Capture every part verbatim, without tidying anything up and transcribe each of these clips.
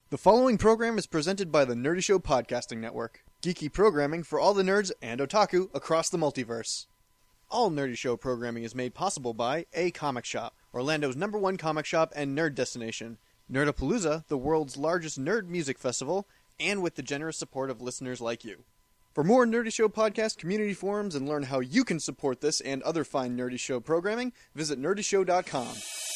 The following program is presented by the Nerdy Show Podcasting Network. Geeky programming for all the nerds and otaku across the multiverse. All Nerdy Show programming is made possible by A Comic Shop, Orlando's number one comic shop and nerd destination, Nerdapalooza, the world's largest nerd music festival, and with the generous support of listeners like you. For more Nerdy Show podcast community forums and learn how you can support this and other fine Nerdy Show programming, visit nerdy show dot com.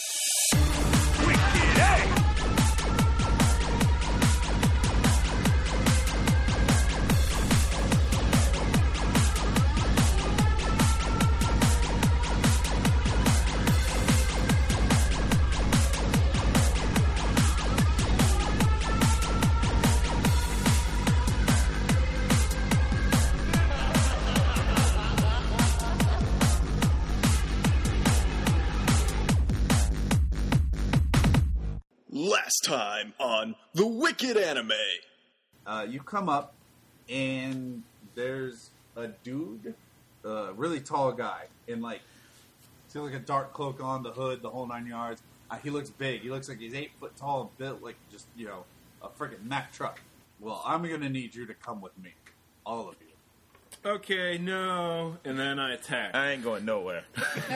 Last time on The Wicked Anime. Uh, you come up, and there's a dude, a really tall guy, in like, he's got like a dark cloak on, the hood, the whole nine yards. Uh, he looks big. He looks like he's eight foot tall and built like just, you know, a freaking Mack truck. Well, I'm going to need you to come with me. All of you. Okay, no. And then I attack. I ain't going nowhere.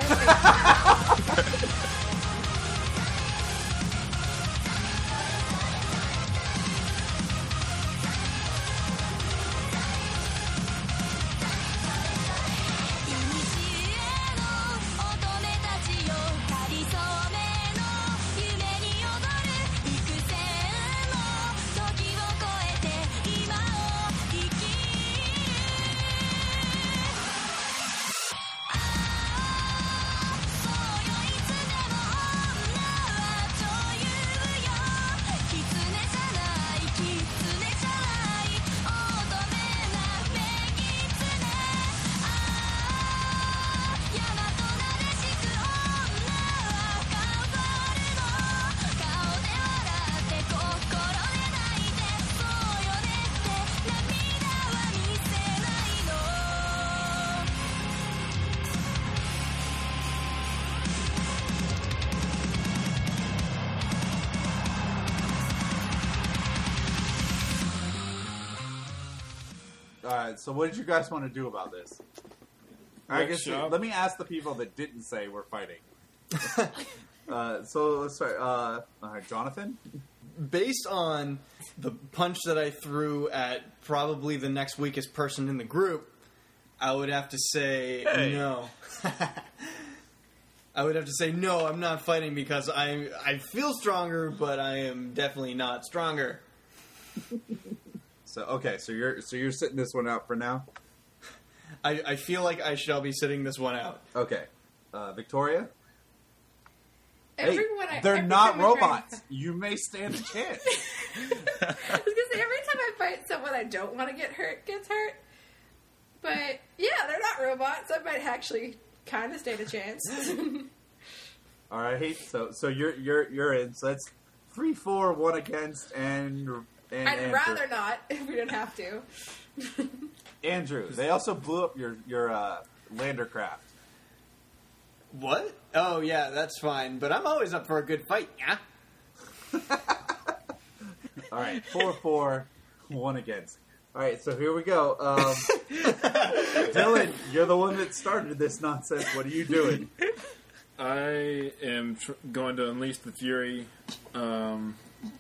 Alright, so what did you guys want to do about this? I guess shop. let me ask the people that didn't say we're fighting. uh, so let's start. Uh, uh, Jonathan? Based on the punch that I threw at probably the next weakest person in the group, I would have to say Hey. no. I would have to say no, I'm not fighting because I I feel stronger, but I am definitely not stronger. So okay, so you're so you're sitting this one out for now. I, I feel like I shall be sitting this one out. Okay, uh, Victoria. Everyone, hey, I, they're every not time I try robots. to- You may stand a chance. I was gonna say every time I fight someone I don't want to get hurt gets hurt. But yeah, they're not robots. I might actually kind of stand a chance. All right, so so you're you're you're in. So that's three, four, one against, and and I'd Andrew. rather not if we don't have to. Andrew. They also blew up your your uh, lander craft. What? Oh, yeah, that's fine. But I'm always up for a good fight, yeah? All right, four, four, one against. All right, so here we go. Um, Dylan, you're the one that started this nonsense. What are you doing? I am tr- going to unleash the fury. Um,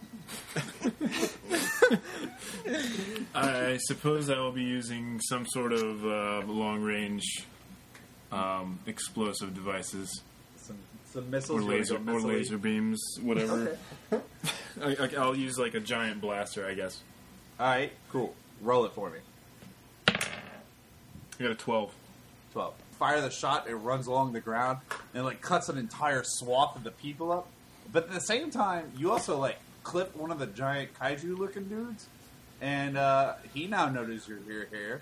I suppose I will be using some sort of uh, long-range um, explosive devices. Some some missiles. Or You wanna laser, go or missile-y? laser beams, whatever. Okay. I, I, I'll use like a giant blaster, I guess. All right, cool. Roll it for me. I got a twelve. twelve. Fire the shot, it runs along the ground, and like cuts an entire swath of the people up. But at the same time, you also like clip one of the giant kaiju looking dudes, and uh, he now notices your your hair.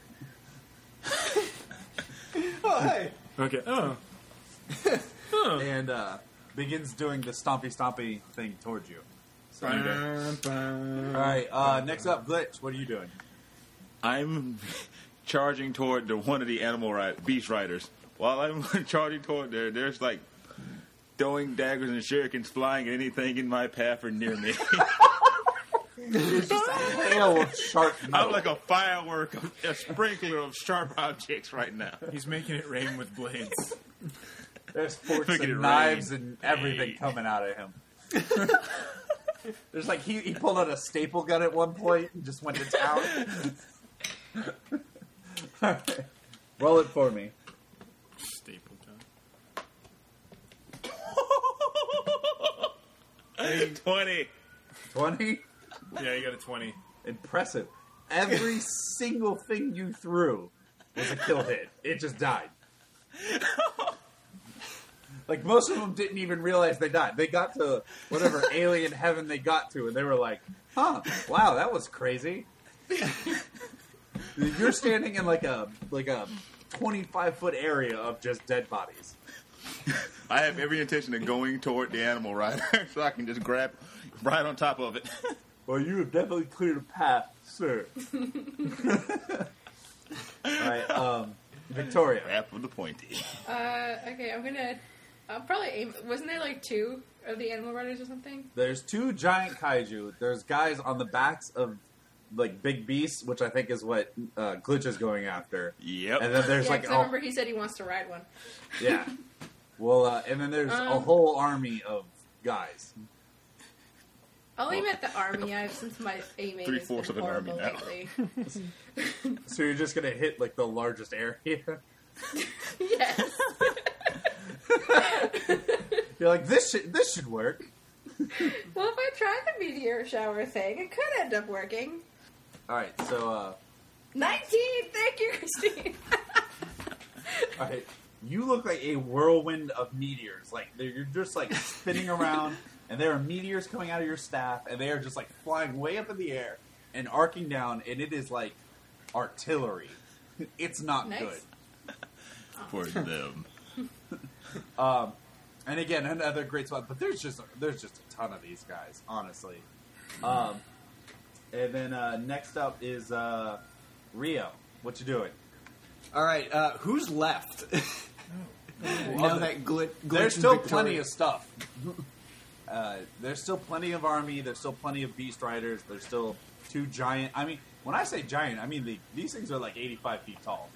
Oh, hey! Okay. Oh. oh. And uh, begins doing the stompy stompy thing towards you. So, Alright, uh, next up, Glitch, what are you doing? I'm charging toward the one of the animal ri- beast riders. While I'm charging toward there, there's like throwing daggers and shurikens flying at anything in my path or near me. It's just a hail of sharp metal. I'm like a firework, a sprinkler of sharp objects right now. He's making it rain with blades. There's forks Making and it knives rain. and everything Hey. coming out of him. There's like he, he pulled out a staple gun at one point and just went to town. Alright. Roll it for me. Staple twenty. twenty? Yeah, you got a twenty. Impressive. Every single thing you threw was a kill hit. It just died. Like, most of them didn't even realize they died. They got to whatever alien heaven they got to, and they were like, huh, wow, that was crazy. You're standing in like a like a twenty-five foot area of just dead bodies. I have every intention of going toward the animal rider so I can just grab right on top of it. Well, you have definitely cleared a path, sir. Alright, um, Victoria. Half of the pointy. Uh, okay, I'm gonna. I'll probably aim. Wasn't there like two of the animal riders or something? There's two giant kaiju. There's guys on the backs of like big beasts, which I think is what uh, Glitch is going after. Yep. And then there's yeah, like 'cause I a, remember he said he wants to ride one. yeah. Well, uh, and then there's a Um, whole army of guys. I'll aim at the army. I've since my aiming Three has fourths been of an army horrible now. lately. So you're just gonna hit like the largest area. Yes. You're like this should this should work. Well, if I tried the meteor shower thing, it could end up working. All right, so uh, Nineteen. Thank you, Christine. all right, you look like a whirlwind of meteors. Like they're- you're just like spinning around, and there are meteors coming out of your staff, and they are just like flying way up in the air and arcing down, and it is like artillery. It's not Nice. good. For them. Um, and again, another great spot. But there's just there's just a ton of these guys, honestly. Um, and then uh, next up is uh, Rio. What you doing? All right, uh, who's left? now that glit, glitch There's and still Victoria- plenty of stuff. Uh, there's still plenty of army. There's still plenty of beast riders. There's still two giant. I mean, when I say giant, I mean the, these things are like eighty-five feet tall.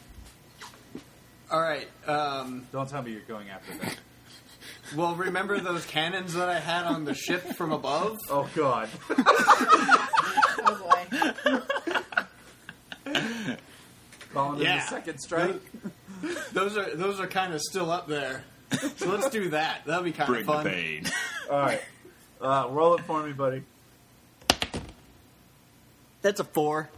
All right. Um, Don't tell me you're going after them. well, remember those cannons that I had on the ship from above? Oh God! Oh boy. Calling in Yeah. the second strike. Those are those are kind of still up there. So let's do that. That'll be kind Bring of the fun. pain. All right, uh, roll it for me, buddy. That's a four.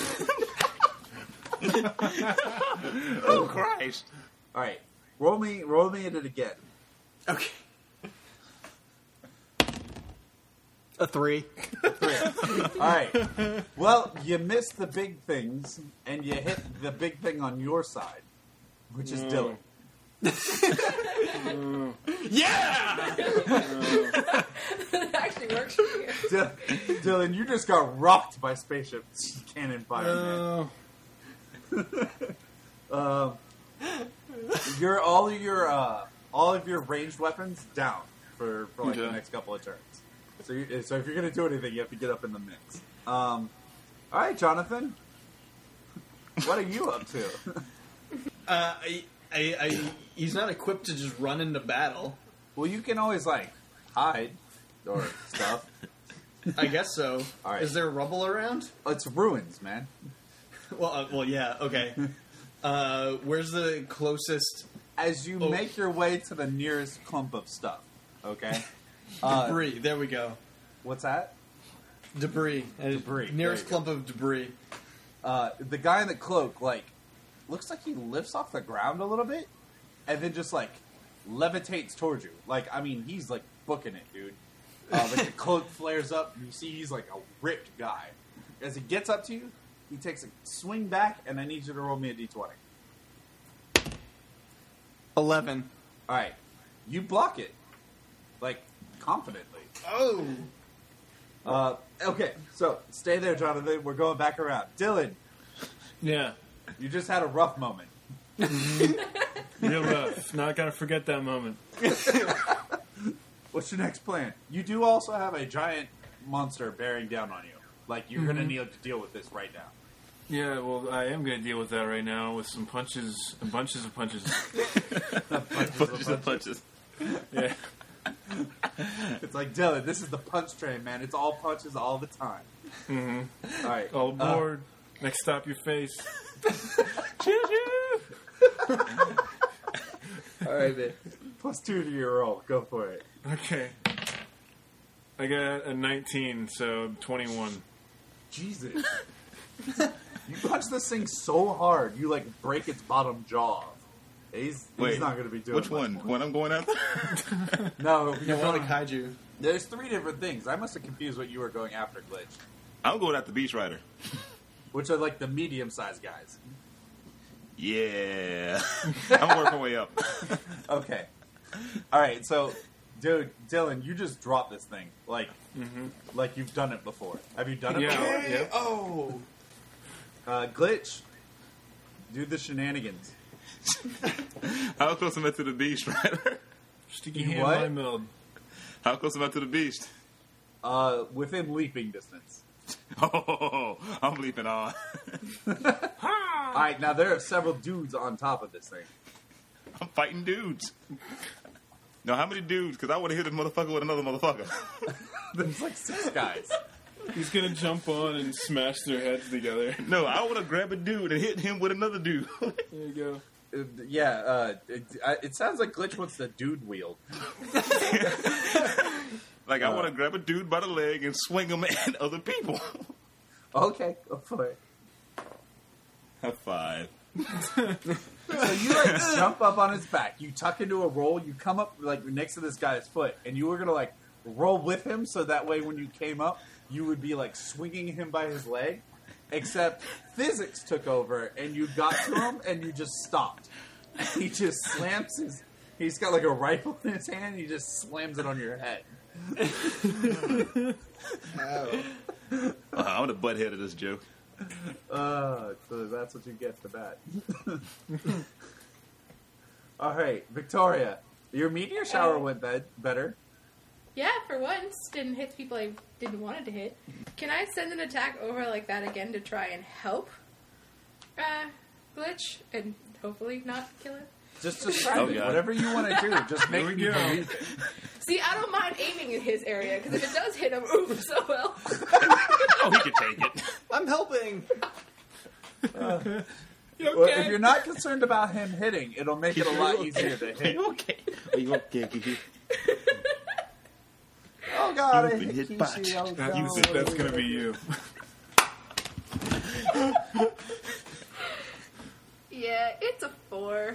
Oh, Christ. All right, roll me, roll me at it again. Okay. A three. All right. Well, you missed the big things, and you hit the big thing on your side, which is Dylan. Yeah! That actually works for you. Dylan, Dylan, you just got rocked by spaceship cannon fire. Uh, Um, your all of your uh, all of your ranged weapons down for, for like the Okay. next couple of turns. So you, so if you're gonna do anything, you have to get up in the mix. Um, all right, Jonathan, what are you up to? uh, I, I, I, he's not equipped to just run into battle. Well, you can always like hide or stuff. I guess so. All right. Is there rubble around? It's ruins, man. Well, uh, well, yeah. Okay. Uh, where's the closest As you Oh. make your way to the nearest clump of stuff, okay? Uh, debris? There we go. what's that? Debris. Debris. Nearest There you clump of debris. Uh, the guy in the cloak, like, looks like he lifts off the ground a little bit, and then just like levitates towards you. Like, I mean, he's like booking it, dude. Uh, like the cloak flares up, and you see he's like a ripped guy. As he gets up to you, he takes a swing back, and I need you to roll me a d twenty. Eleven. All right, you block it, like confidently. Oh. Uh, okay, so stay there, Jonathan. We're going back around. Dylan, Yeah. you just had a rough moment. Real rough. Not gonna forget that moment. What's your next plan? You do also have a giant monster bearing down on you. Like, you're going to need to deal with this right now. Yeah, well, I am going to deal with that right now with some punches, bunches of punches. punches and punches. Yeah. It's like, Dylan, this is the punch train, man. It's all punches all the time. Mm-hmm. All right. All aboard. Uh, Next stop, your face. All right, man. Plus two to your roll. Go for it. Okay. I got a nineteen, so twenty-one. Jesus. You punch this thing so hard, you, like, break its bottom jaw. He's, Wait, he's not going to be doing which one? more. One I'm going after? No, Yeah, more like kaiju. there's three different things. I must have confused what you were going after, Glitch. I'm going after Beast Rider. Which are, like, the medium-sized guys. Yeah. I'm working my way up. Okay. All right, so, dude, Dylan, you just dropped this thing. Like, like you've done it before. Have you done it Yeah. before? Yep. Oh! Uh, Glitch, do the shenanigans. How close am I to the Beast Rider? Sticky You hand what? line meld. How close am I to the Beast? Uh, within leaping distance. Oh, I'm leaping on. All right, now there are several dudes on top of this thing. I'm fighting dudes. Now, how many dudes? Because I want to hit a motherfucker with another motherfucker. There's like six guys. He's going to jump on and smash their heads together. No, I want to grab a dude and hit him with another dude. There you go. Uh, yeah, uh, it, I- it sounds like Glitch wants the dude wield. Like, I want to grab a dude by the leg and swing him at other people. Okay, go for it. Have five. So you like jump up on his back, you tuck into a roll, you come up like next to this guy's foot, and you were gonna like roll with him, so that way when you came up, you would be like swinging him by his leg. Except physics took over, and you got to him, and you just stopped. He just slams his. He's got like a rifle in his hand, and he just slams it on your head. Ow. Uh, I'm the butthead of this joke. Uh, so that's what you get for that. All right, Victoria, your meteor shower went be- better. Yeah, for once, didn't hit the people I didn't want it to hit. Can I send an attack over like that again to try and help uh, Glitch and hopefully not kill it? Just describe Oh, it. God. Whatever you want to do, just make we me go. believe it. See, I don't mind aiming in his area because if it does hit him, ooh, so well. Oh, he can take it. I'm helping! You Well, okay? if you're not concerned about him hitting, it'll make it a lot easier to Are hit. you okay? Are you okay, Kiki? Oh God, I You've been hit hit by- Kishi. Oh, That- God. that's going to be you. Yeah, it's a four.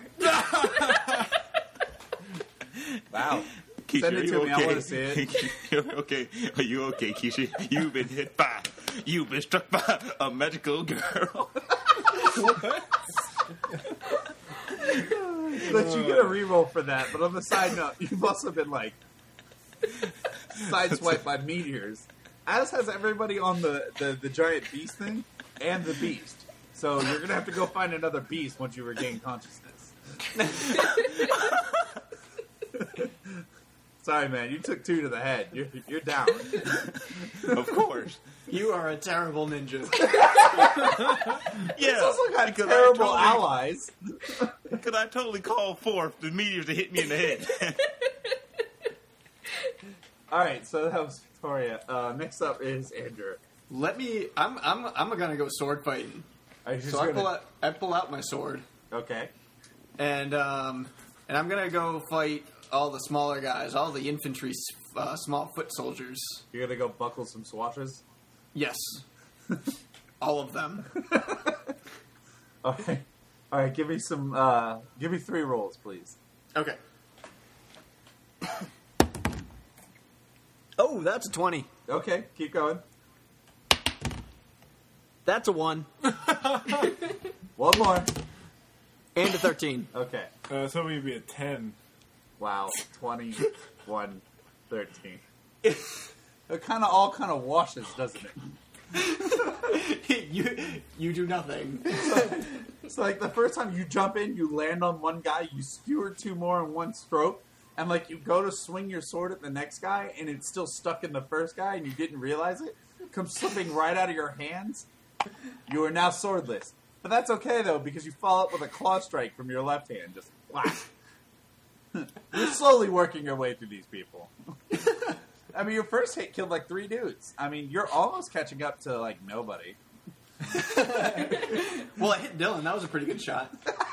Wow. Keisha, Send it are you to me. I okay? wanna see it. You're okay. Are you okay, Keisha? You've been hit by. You've been struck by a magical girl. But you get a reroll for that. But on the side note, you've also been like sideswiped by meteors, as has everybody on the, the, the giant beast thing and the beast. So you're gonna have to go find another beast once you regain consciousness. Sorry, man. You took two to the head. You're you're down. Of course. You are a terrible ninja. Yeah. Also got because terrible I totally, allies. Because I totally called forth the meteors to hit me in the head. All right, so that was Victoria. Uh, next up is Andrew. Let me. I'm. I'm. I'm gonna go sword fighting. Are you just So I gonna- pull out. I pull out my sword, Okay. and um, and I'm gonna go fight all the smaller guys, all the infantry, uh, small foot soldiers. You're gonna go buckle some swashes. Yes, all of them. All right. All right. Give me some. Uh, give me three rolls, please. Okay. Oh, that's a twenty. Okay. Keep going. That's a one One more. and a thirteen. Okay. Uh, I was hoping it'd be a ten. Wow. twenty-one, thirteen. It kind of all kind of washes, doesn't it? you you do nothing. It's like the first time you jump in, you land on one guy, you skewer two more in one stroke, and like you go to swing your sword at the next guy, and it's still stuck in the first guy, and you didn't realize it, comes slipping right out of your hands. You are now swordless. But that's okay, though, because you follow up with a claw strike from your left hand. Just whack. You're slowly working your way through these people. I mean, your first hit killed like three dudes. I mean, you're almost catching up to like nobody. Well, I hit Dylan. That was a pretty good shot.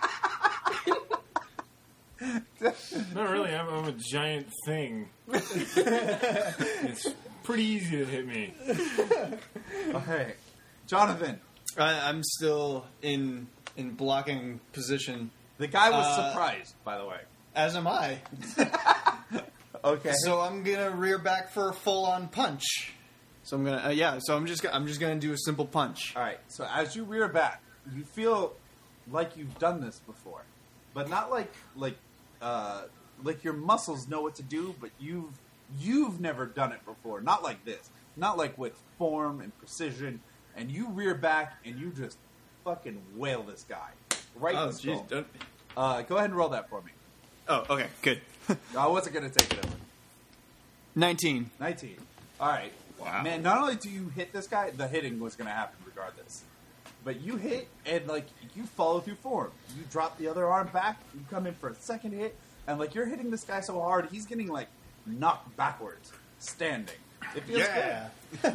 Not really. I'm, I'm a giant thing. It's pretty easy to hit me. Okay. Jonathan. I, I'm still in in blocking position. The guy was Uh, surprised, by the way. As am I. Okay. So I'm gonna rear back for a full on punch. So I'm gonna uh, yeah. So I'm just gonna, I'm just gonna do a simple punch. All right. So as you rear back, you feel like you've done this before, but not like like uh, like your muscles know what to do, but you've you've never done it before. Not like this. Not like with form and precision. And you rear back and you just fucking wail this guy right in Oh the skull. jeez. don't- Uh, go ahead and roll that for me. Oh okay. Good. I wasn't going to take it over. Nineteen. nineteen. All right. Wow. Man, not only do you hit this guy, the hitting was going to happen regardless. But you hit, and, like, you follow through form. You drop the other arm back, you come in for a second hit, and, like, you're hitting this guy so hard, he's getting, like, knocked backwards, standing. It feels Yeah.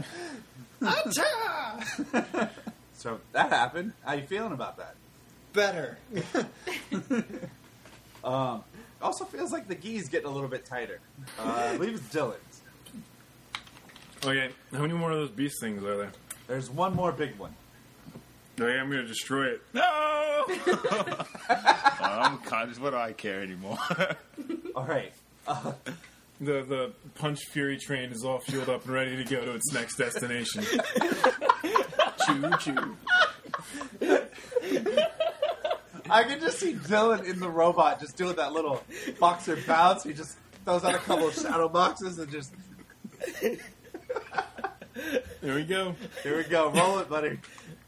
Acha! good. So that happened. How you feeling about that? Better. Um, also feels like the gi's getting a little bit tighter. Uh, I believe it's Dylan's. Okay, how many more of those beast things are there? There's one more big one. Okay, I'm gonna destroy it. No! I'm conscious. What do I care anymore? All right. Uh, The the punch fury train is all fueled up and ready to go to its next destination. Choo choo. I can just see Dylan in the robot just doing that little boxer bounce. He just throws out a couple of shadow boxes and just... There we go. Here we go. Roll it, buddy.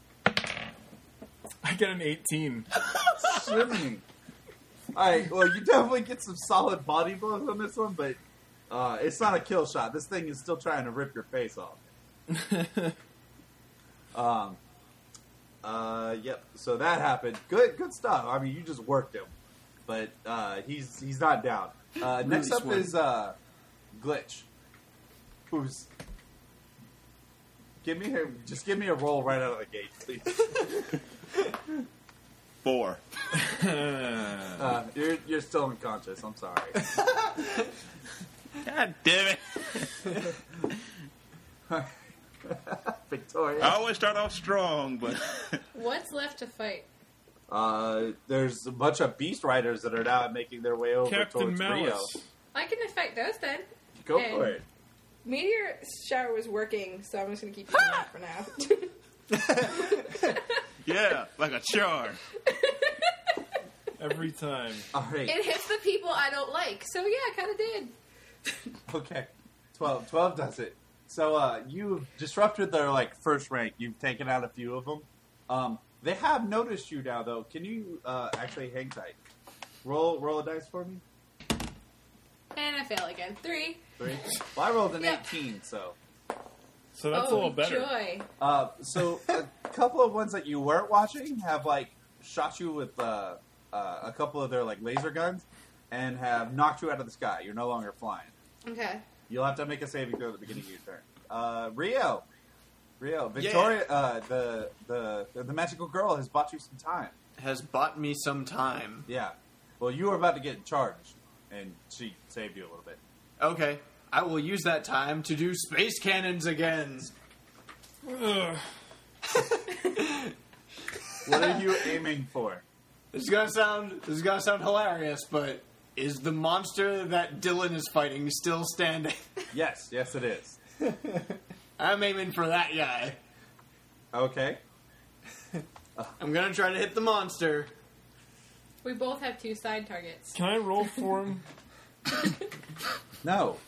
I got an eighteen. Swimming. Alright, well, you definitely get some solid body blows on this one, but uh, it's not a kill shot. This thing is still trying to rip your face off. um, uh, yep. So that happened. Good, good stuff. I mean, you just worked him, but uh, he's he's not down. Uh, next up swim. is uh, Glitch, who's give me a, just give me a roll right out of the gate, please. Four. Uh, you're you're still unconscious. I'm sorry. God damn it. Victoria. I always start off strong, but What's left to fight? Uh, there's a bunch of beast riders that are now making their way over Captain towards Rio. Malice. I can affect those then. Go And- for it. Meteor shower was working, so I'm just gonna keep using that for now. yeah, like a charm. Every time. All right. It hits the people I don't like, so yeah, I kind of did. Okay. twelve. twelve does it. So uh, you've disrupted their like first rank. You've taken out a few of them. Um, they have noticed you now, though. Can you uh, actually hang tight? Roll roll a dice for me. And I fail again. Three. Three. Well, I rolled an Yep. eighteen, so. So that's oh, a little better. joy. Uh, so a couple of ones that you weren't watching have like shot you with uh, uh, a couple of their like laser guns and have knocked you out of the sky. You're no longer flying. Okay. You'll have to make a saving throw at the beginning of your turn. Uh, Rio, Rio, Victoria, uh, the the the magical girl has bought you some time. Has bought me some time. Yeah. Well, you were about to get charged, and she saved you a little bit. Okay. I will use that time to do space cannons again. Ugh. What are you aiming for? This is gonna sound this is gonna sound hilarious, but is the monster that Dylan is fighting still standing? Yes, yes, it is. I'm aiming for that guy. Okay. I'm gonna try to hit the monster. We both have two side targets. Can I roll for him? No.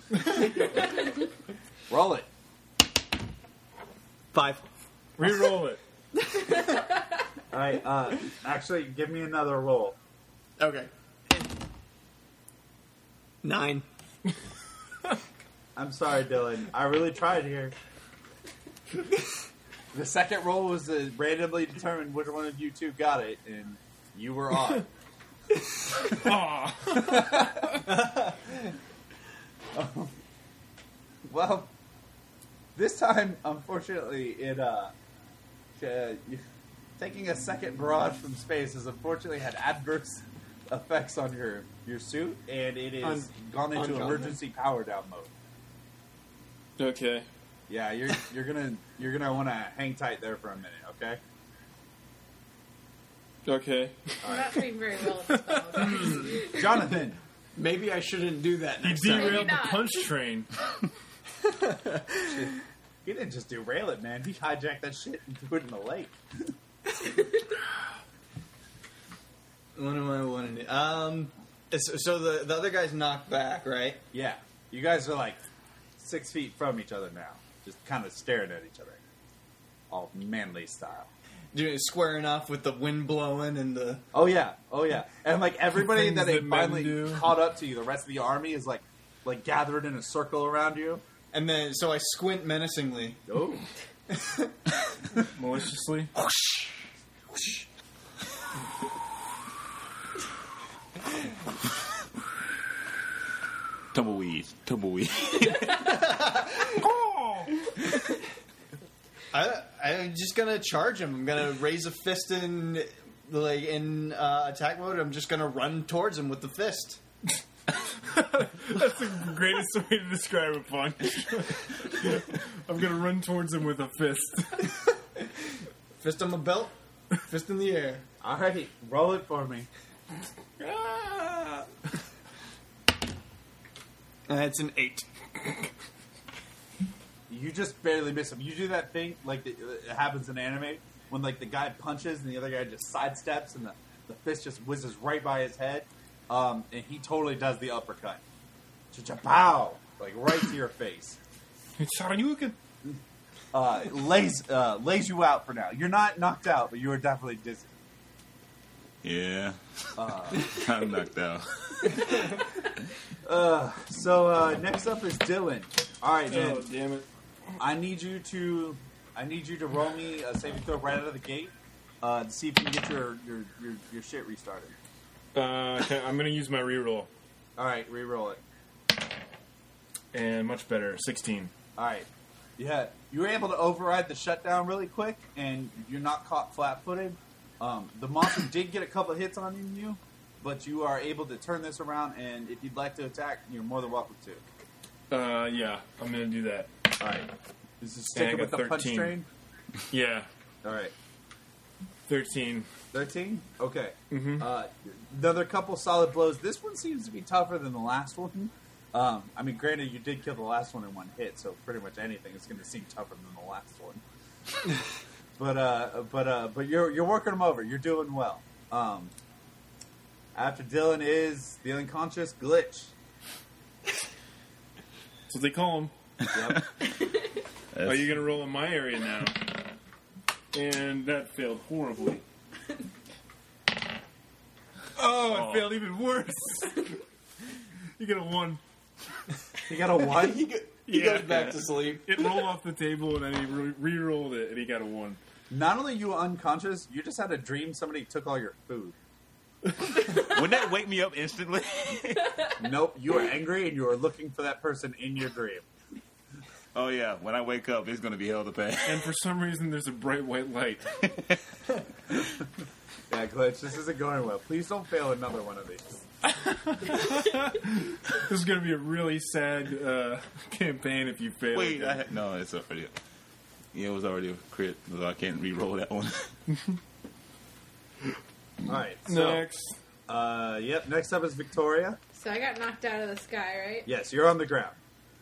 Roll it. Five. Reroll it. All right. Uh, actually, give me another roll. Okay. Nine. I'm sorry, Dylan. I really tried here. The second roll was to randomly determine which one of you two got it, and you were on. Aw. Well, this time, unfortunately, it uh, uh you, taking a second barrage from space has unfortunately had adverse effects on your your suit, and it is Un- gone into uncommon. emergency power down mode. Okay. Yeah, you're you're gonna you're gonna want to hang tight there for a minute, okay? Okay. I'm not doing very well at this spell. Jonathan, Maybe I shouldn't do that You next time. derailed the not. punch train. he didn't just derail it, man. He hijacked that shit and threw it in the lake. What am I wanting to do? Um, it's- so the, the other guy's knocked back, right? Yeah, you guys are like six feet from each other now, just kind of staring at each other, all manly style. Doing squaring off with the wind blowing and the... Oh yeah, oh yeah, and like everybody Things that that had men finally do. caught up to you, the rest of the army is like like gathered in a circle around you. And then, so I squint menacingly. Oh, Maliciously. Tumbleweed. Tumbleweed. I, I'm just gonna charge him. I'm gonna raise a fist in, like, in uh, attack mode. I'm just gonna run towards him with the fist. That's the greatest way to describe a punch. I'm gonna run towards him with a fist. Fist on my belt, fist in the air. all right, roll it for me. Ah. That's an eight. You just barely miss him. You do that thing like the, it happens in anime when like the guy punches and the other guy just sidesteps and the, the fist just whizzes right by his head, um, and he totally does the uppercut. Cha-cha-pow! Like right to your face. It's Shoryuken. Uh, lays uh, lays you out for now. You're not knocked out, but you are definitely dizzy. Yeah. Uh, I'm knocked out. uh, so uh, next up is Dylan. All right, man. Oh, damn it. I need you to I need you to roll me a saving throw right out of the gate uh, to see if you can get your your, your, your shit restarted. Uh, okay, I'm gonna use my reroll. All right, re-roll it. And much better. sixteen. All right. Yeah, you were able to override the shutdown really quick, and you're not caught flat-footed. Um, the monster did get a couple hits on you, but you are able to turn this around, and if you'd like to attack, you're more than welcome to. Uh, yeah, I'm gonna do that. All right. This is And I sticking got with the punch thirteen. train. Yeah, All right. thirteen. thirteen? Okay. Mhm. Uh, another couple solid blows. This one seems to be tougher than the last one. Um, I mean, granted, you did kill the last one in one hit, so pretty much anything is going to seem tougher than the last one. but uh, but uh, but you're you're working them over. You're doing well. Um, after Dylan is the unconscious Glitch. That's what they call them. Yep. Are you gonna roll in my area now? And that failed horribly. Oh, it Oh. failed even worse. You get a one. You got a one. he go- he Yeah. goes back to sleep. It rolled off the table, and then he re- re-rolled it, and he got a one. Not only you unconscious, you just had a dream somebody took all your food. Wouldn't that wake me up instantly? Nope, you are angry and you are looking for that person in your dream. Oh yeah, when I wake up, it's gonna be hell to pay. And for some reason, there's a bright white light. Yeah, Glitch, this isn't going well. Please don't fail another one of these. This is gonna be a really sad uh, campaign if you fail. Wait, I again. had, no, it's already. Yeah, it was already a crit, so I can't re-roll that one. Alright, so, Next. uh, yep, next up is Victoria. So I got knocked out of the sky, right? Yes, you're on the ground.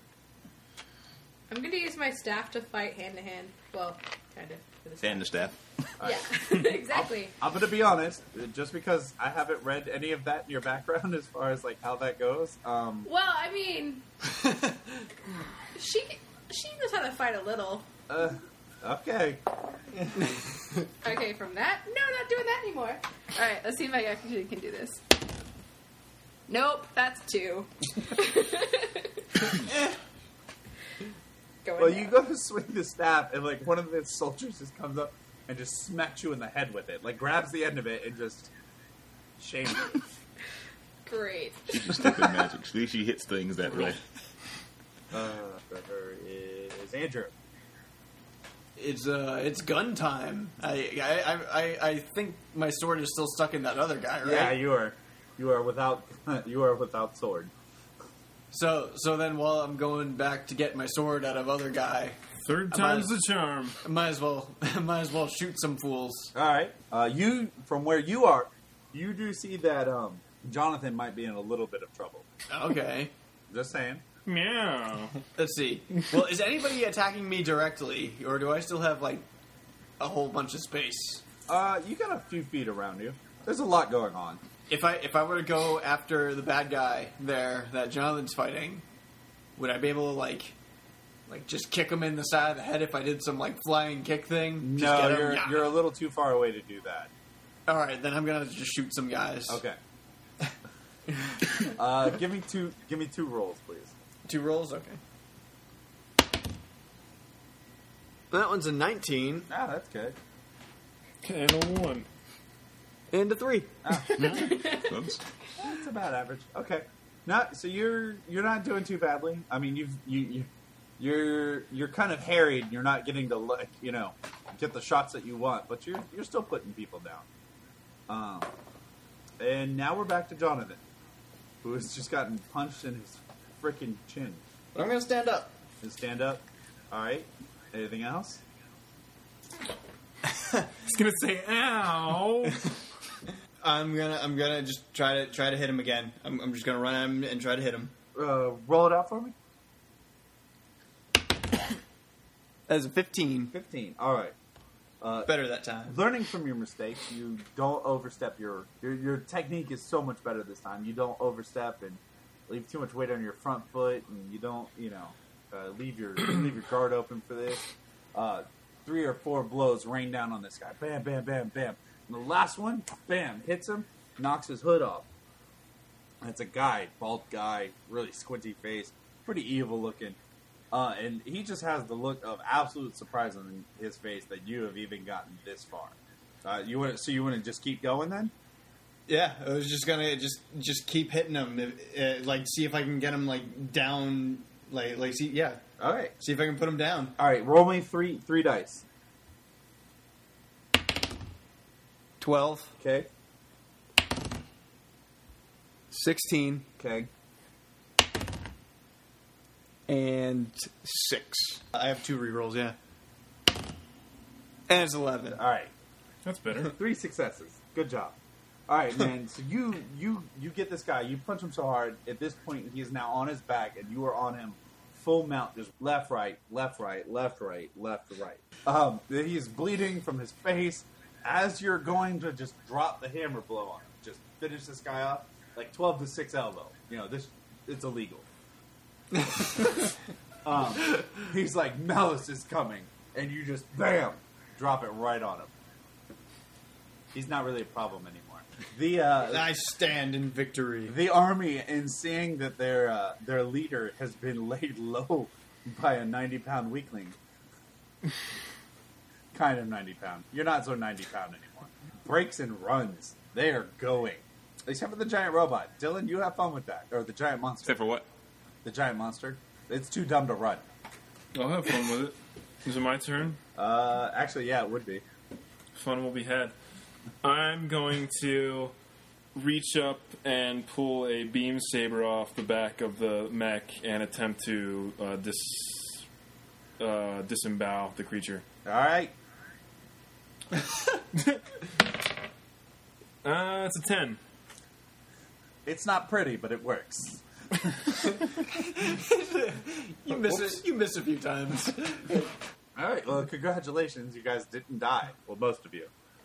I'm gonna use my staff to fight hand to hand. Well, kind of. For the And the staff. Yeah, exactly. I'm gonna be honest, just because I haven't read any of that in your background as far as like how that goes. Um, Well, I mean, she she knows how to fight a little. uh, okay. Okay, from that, no, not doing that anymore. All right, let's see if I actually can do this. Nope, that's two. Going Well, down. you go to swing the staff, and like one of the soldiers just comes up and just smacks you in the head with it. Like grabs the end of it and just shames you. Great. She just took the magic. At least she hits things that way. Uh, there is Andrew. It's uh, it's gun time. I, I, I, I think my sword is still stuck in that other guy, right? Yeah, you are. You are without. You are without sword. So, so then while I'm going back to get my sword out of other guy, Third I time's might- the charm. I might as well, might as well shoot some fools. All right. Uh, you from where you are, you do see that um, Jonathan might be in a little bit of trouble. Okay. Just saying. Meow. Let's see. Well, is anybody attacking me directly, or do I still have like a whole bunch of space? Uh, you got a few feet around you. There's a lot going on. If I if I were to go after the bad guy there that Jonathan's fighting, would I be able to like like just kick him in the side of the head if I did some like flying kick thing? Just No, get him? you're Yeah. you're a little too far away to do that. All right, then I'm gonna just shoot some guys. Okay. uh, give me two. Give me two rolls, please. Two rolls, okay. That one's a nineteen Ah, that's good. And a one. and a three. Oops. That's about average. Okay. Not so you're you're not doing too badly. I mean, you've you, you you're you're kind of harried. You're not getting to like you know get the shots that you want, but you're you're still putting people down. Um, and now we're back to Jonathan, who has just gotten punched in his freaking chin. But I'm gonna stand up. And stand up. All right. Anything else? He's gonna say, ow. I'm gonna I'm gonna just try to try to hit him again. I'm, I'm just gonna run at him and try to hit him. Uh, roll it out for me. That is a fifteen. Fifteen. All right. Uh, Better that time. learning from your mistakes, you don't overstep your, your your technique is so much better this time. You don't overstep and leave too much weight on your front foot, and you don't you know uh, leave your leave your guard open for this. Uh, three or four blows rain down on this guy. Bam, bam, bam, bam. And the last one, bam, hits him, knocks his hood off. It's a guy, bald guy, really squinty face, pretty evil looking. Uh, and he just has the look of absolute surprise on his face that you have even gotten this far. Uh, you want so you want to just keep going then? Yeah, I was just gonna just just keep hitting him, uh, like see if I can get him like down, like like see yeah, All right, see if I can put him down. all right. Roll me three three dice. Twelve, Okay, sixteen, okay. and six. I have two rerolls, yeah, and it's eleven. All right, That's better. three successes. Good job. All right, man. So you you you get this guy. You punch him so hard. At this point, he is now on his back, and you are on him full mount, just left, right, left, right, left, right, left, right. Um, he is bleeding from his face. As you're going to just drop the hammer blow on him, just finish this guy off like twelve to six elbow. You know this. It's illegal. um, he's like, Malice is coming, and you just bam, drop it right on him. He's not really a problem anymore. The uh, I stand in victory. the army, in seeing that their uh, their leader has been laid low by a ninety pound weakling, kind of ninety pound. You're not so ninety pound anymore. Breaks and runs. They are going. Except for the giant robot. Dylan, you have fun with that, or the giant monster. Except for what? The giant monster. It's too dumb to run. I'll have fun with it. Is it my turn? Uh, actually, yeah, it would be. Fun will be had. I'm going to reach up and pull a beam saber off the back of the mech and attempt to uh, dis uh, disembowel the creature. All right. Uh, it's a ten. It's not pretty, but it works. You miss it. You miss a few times. All right. Well, congratulations. You guys didn't die. Well, most of you.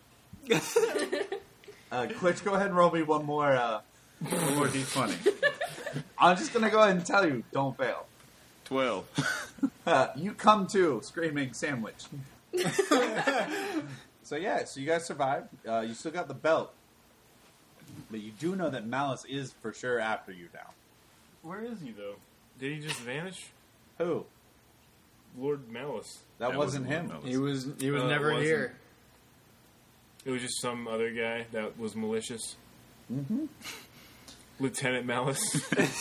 uh, Glitch, go ahead and roll me one more, uh, one more d twenty. I'm just going to go ahead and tell you, don't fail. Twelve. Uh, you come to screaming sandwich. So, yeah, so you guys survived. Uh, you still got the belt. But you do know that Malice is for sure after you now. Where is he, though? Did he just vanish? Who? Lord Malice. That, That wasn't, wasn't him. Malice. He was he was Uh, never wasn't. here. It was just some other guy that was malicious. Mm-hmm. Lieutenant Malice.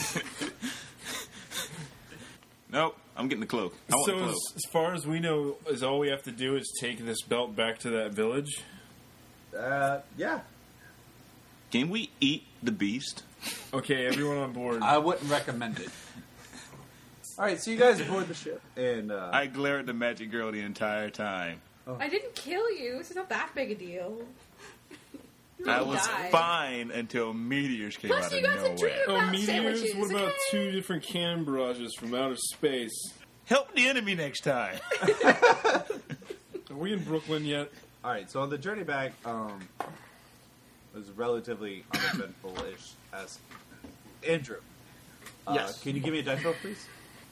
Nope, I'm getting the cloak. I want So the as, cloak. as far as we know, is all we have to do is take this belt back to that village? Uh, yeah. Can we eat the beast? Okay, everyone on board. I wouldn't recommend it. All right, so you guys aboard the ship, and uh, I glare at the magic girl the entire time. I didn't kill you. It's not that big a deal. You I won't was die. fine until meteors came Plus, out you of got some nowhere. dream Oh, about meteors? sandwiches, What about okay? two different cannon barrages from outer space? Help the enemy next time. Are we in Brooklyn yet? all right. So on the journey back, um, it was relatively uneventful-ish. As Andrew, uh, Yes. Can you give me a dice roll, please?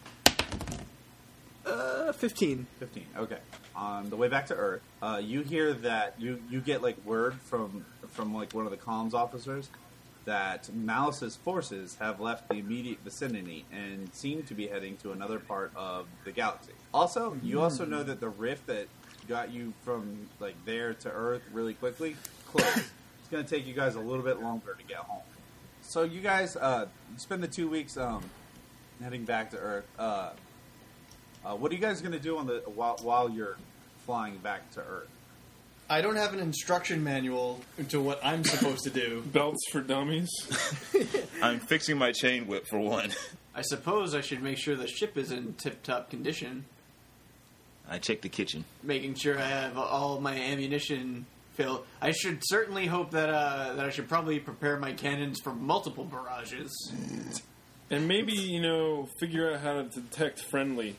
Uh, fifteen. Fifteen. Okay. On the way back to Earth, uh, you hear that you you get like word from from like one of the comms officers that Malice's forces have left the immediate vicinity and seem to be heading to another part of the galaxy. Also, you also know that the rift that got you from like there to Earth really quickly closed. It's going to take you guys a little bit longer to get home. So you guys uh, spend the two weeks um, heading back to Earth. Uh, uh, what are you guys going to do on the while, while you're flying back to Earth? I don't have an instruction manual to what I'm supposed to do. Belts for dummies? I'm fixing my chain whip for one. I suppose I should make sure the ship is in tip-top condition, I checked the kitchen. making sure I have all of my ammunition filled. I should certainly hope that uh, that I should probably prepare my cannons for multiple barrages. And maybe, you know, figure out how to detect friendly.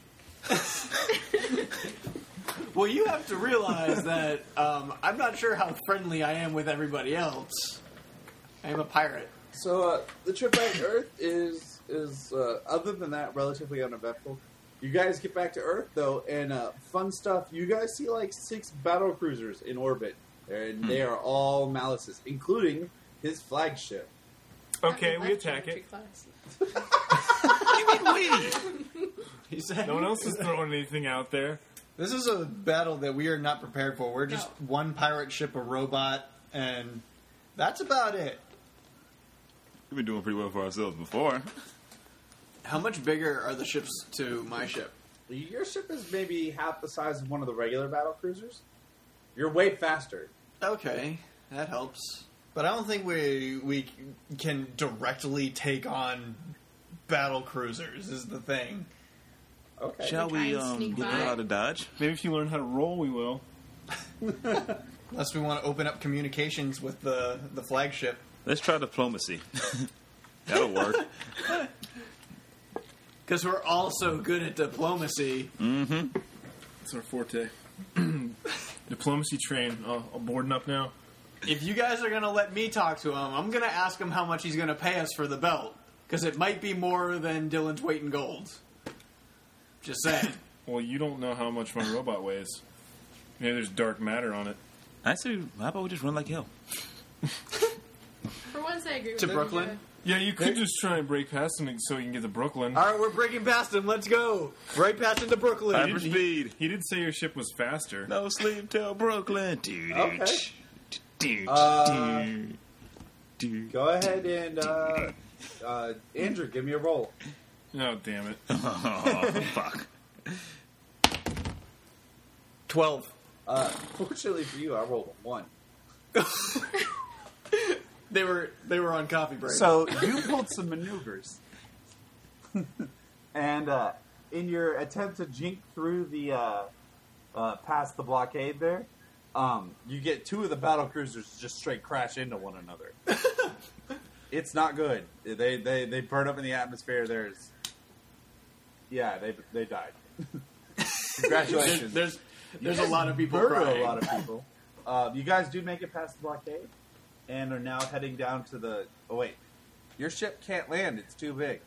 Well, you have to realize that um, I'm not sure how friendly I am with everybody else. I am a pirate. So uh, the trip back to Earth is is uh, other than that relatively uneventful. You guys get back to Earth though, and uh, fun stuff. You guys see like six battle cruisers in orbit, and they are all Malice's, including his flagship. Okay, Not we in attack geometry it. class. He said, No one else is throwing anything out there. This is a battle that we are not prepared for. We're just No. one pirate ship, a robot, and that's about it. We've been doing pretty well for ourselves before. How much bigger are the ships to my ship? Your ship is maybe half the size of one of the regular battle cruisers. You're way faster. Okay, that helps. But I don't think we we can directly take on battle cruisers. Is the thing. Okay. Shall try we and um, sneak get by? out of Dodge? Maybe if you learn how to roll, we will. Unless we want to open up communications with the the flagship. Let's try diplomacy. That'll work. Because we're all so good at diplomacy. Mm-hmm. It's our forte. Diplomacy train. Oh, I'm boarding up now. If you guys are going to let me talk to him, I'm going to ask him how much he's going to pay us for the belt. Because it might be more than Dylan's weight in gold. Just saying. Well, you don't know how much my robot weighs. Maybe there's dark matter on it. I say, how about we just run like hell? For once, I agree with To you. Brooklyn? Yeah, you could just try and break past him so you can get to Brooklyn. All right, we're breaking past him. Let's go. Right past into Brooklyn. Hyper speed. He did say your ship was faster. No sleep till Brooklyn. Okay. Dude, Uh, dude, dude. Go ahead and uh, uh, Andrew, give me a roll. Oh, damn it. Oh, fuck. twelve. Uh, fortunately for you, I rolled a one. They were they were on coffee break. So you pulled some maneuvers, and uh, in your attempt to jink through the uh, uh, past the blockade, there, um, you get two of the battle cruisers just straight crash into one another. It's not good. They they they burn up in the atmosphere. There's, yeah, they they died. Congratulations. there's there's a lot of people Murder crying. a lot of people. Uh, you guys do make it past the blockade, and are now heading down to the. Oh wait, your ship can't land. It's too big.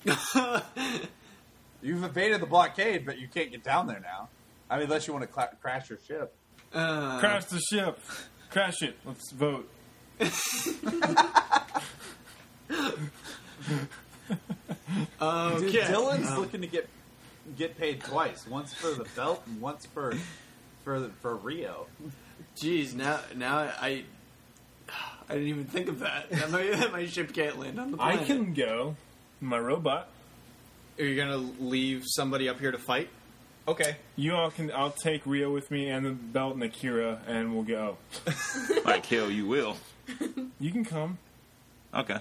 You've evaded the blockade, but you can't get down there now. I mean, unless you want to cla crash your ship. Uh, Crash the ship. Crash it. Let's vote. Okay. Dude, Dylan's Um, looking to get get paid twice. Once for the belt and once for for for Rio. Jeez, now now I I didn't even think of that. That my, that my ship can't land on the I planet. can go. My robot. Are you gonna leave somebody up here to fight? Okay. You all can. I'll take Rio with me and the belt and Akira, and we'll go. Like hell, you will. You can come. Okay.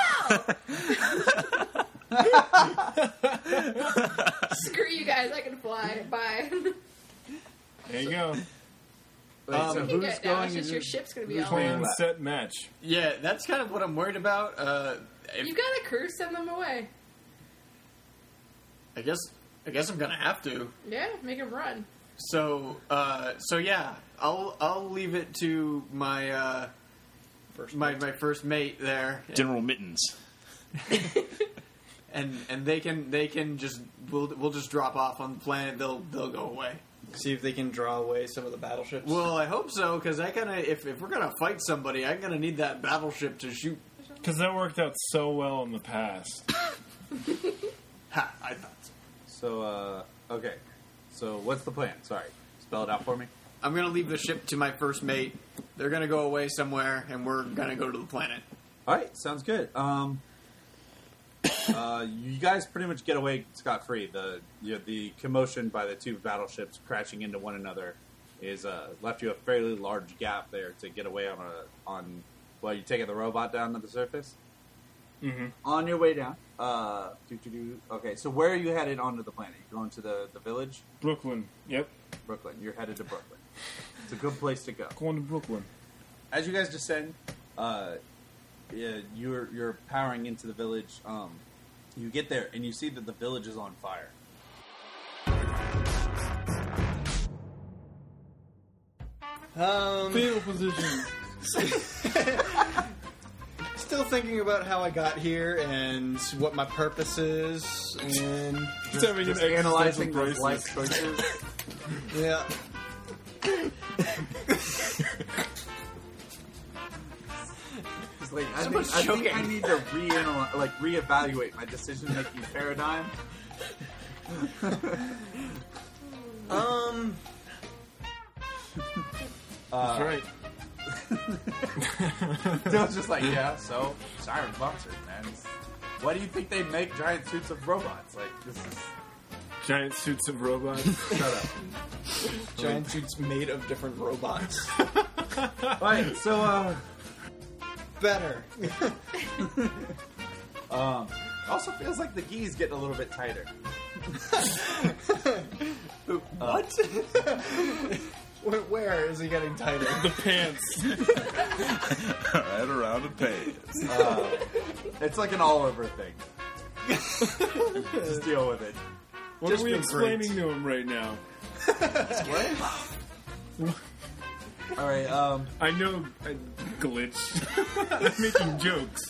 Screw you guys, I can fly. Bye. There you go. Wait, Um, so You can who's get down, going? it's just to- your ship's gonna be who's all playing in. Plan, left? set, match. Yeah, that's kind of what I'm worried about. Uh, if, You got a crew, send them away. I guess I guess I'm gonna have to. Yeah, make them run. So uh, so yeah, I'll I'll leave it to my uh, First my my first mate there, General Mittens. and and they can they can just we'll we'll just drop off on the planet. They'll they'll go away. See if they can draw away some of the battleships. Well, I hope so, because I gotta if if we're gonna fight somebody, I'm gonna need that battleship to shoot. Because that worked out so well in the past. Ha! I thought so. So uh, okay. So what's the plan? Sorry, spell it out for me. I'm gonna leave the ship to my first mate. They're gonna go away somewhere, and we're gonna go to the planet. All right, sounds good. Um, uh, you guys pretty much get away scot free. The you know, the commotion by the two battleships crashing into one another is uh, left you a fairly large gap there to get away on a on. Well, you taking the robot down to the surface. Mm-hmm. On your way down. Uh, doo, doo, doo. Okay, so where are you headed onto the planet? You going to the the village, Brooklyn. Yep. Brooklyn. You're headed to Brooklyn. It's a good place to go. Going to Brooklyn. As you guys descend, uh, yeah, you're you're powering into the village. Um, you get there and you see that the village is on fire. Um, Field position. still thinking about how I got here and what my purpose is, and Just having Just an analyzing existential those life crisis. choices. yeah. It's like, I, Someone's think, I think I choking. need to reanalyze, like reevaluate my decision making paradigm. Um, Uh, That's right. Dylan's just like, yeah, so siren boxers, man. Why do you think they make giant suits of robots? Like, this is Giant suits of robots. shut up. giant suits made of different robots. Right, so uh, Better. um, also feels like the gi's getting a little bit tighter. What? Where, where is he getting tighter? The pants. Right around the pants. Uh, it's like an all over thing. Just deal with it. What Just are we been explaining to him right now? All right. Um, I know I glitch. I'm making jokes.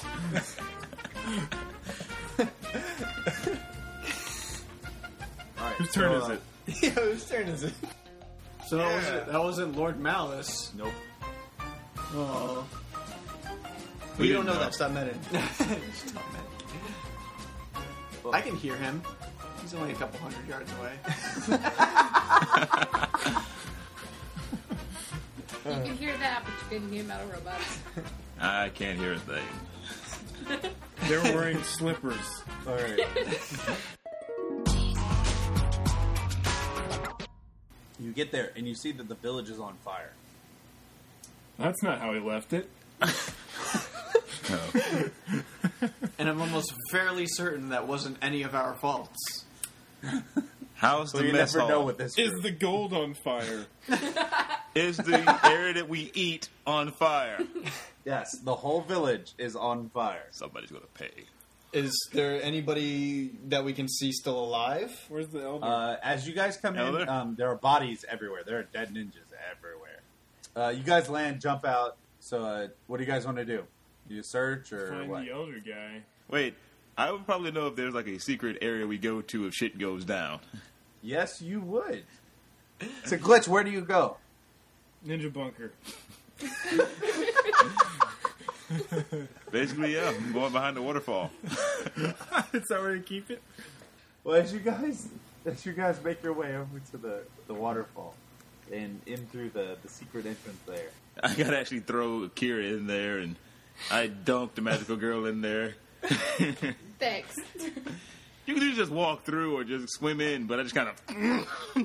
all right. Whose turn so, is uh, it? Yeah, whose turn is it? So that wasn't that wasn't Lord Malice. Nope. Oh, We We don't know didn't know. that. Stop medding. I can hear him. He's only a couple hundred yards away. You can hear that, but you couldn't hear metal robots. I can't hear a thing. They're wearing slippers. All right. You get there and you see that the village is on fire. That's not how he left it. No. And I'm almost fairly certain that wasn't any of our faults. How's So the you mess never know hall? with this. Is group. the gold on fire? Is the area that we eat on fire? Yes, the whole village is on fire. Somebody's gonna pay. Is there anybody that we can see still alive? Where's the elder? Uh, as you guys come in, Elder? um, there are bodies everywhere. There are dead ninjas everywhere. Uh, you guys land, jump out. So, uh, what do you guys want to do? Do you search or Find what? the elder guy. Wait, I would probably know if there's like a secret area we go to if shit goes down. Yes, you would. So, Glitch, where do you go? Ninja bunker. Basically, yeah. I'm going behind the waterfall. Is that where you keep it? Well, as you guys, as you guys make your way over to the, the waterfall and in through the, the secret entrance there. I gotta actually throw Kira in there, and I dunk the magical girl in there. Thanks. You can either just walk through or just swim in, but I just kind of...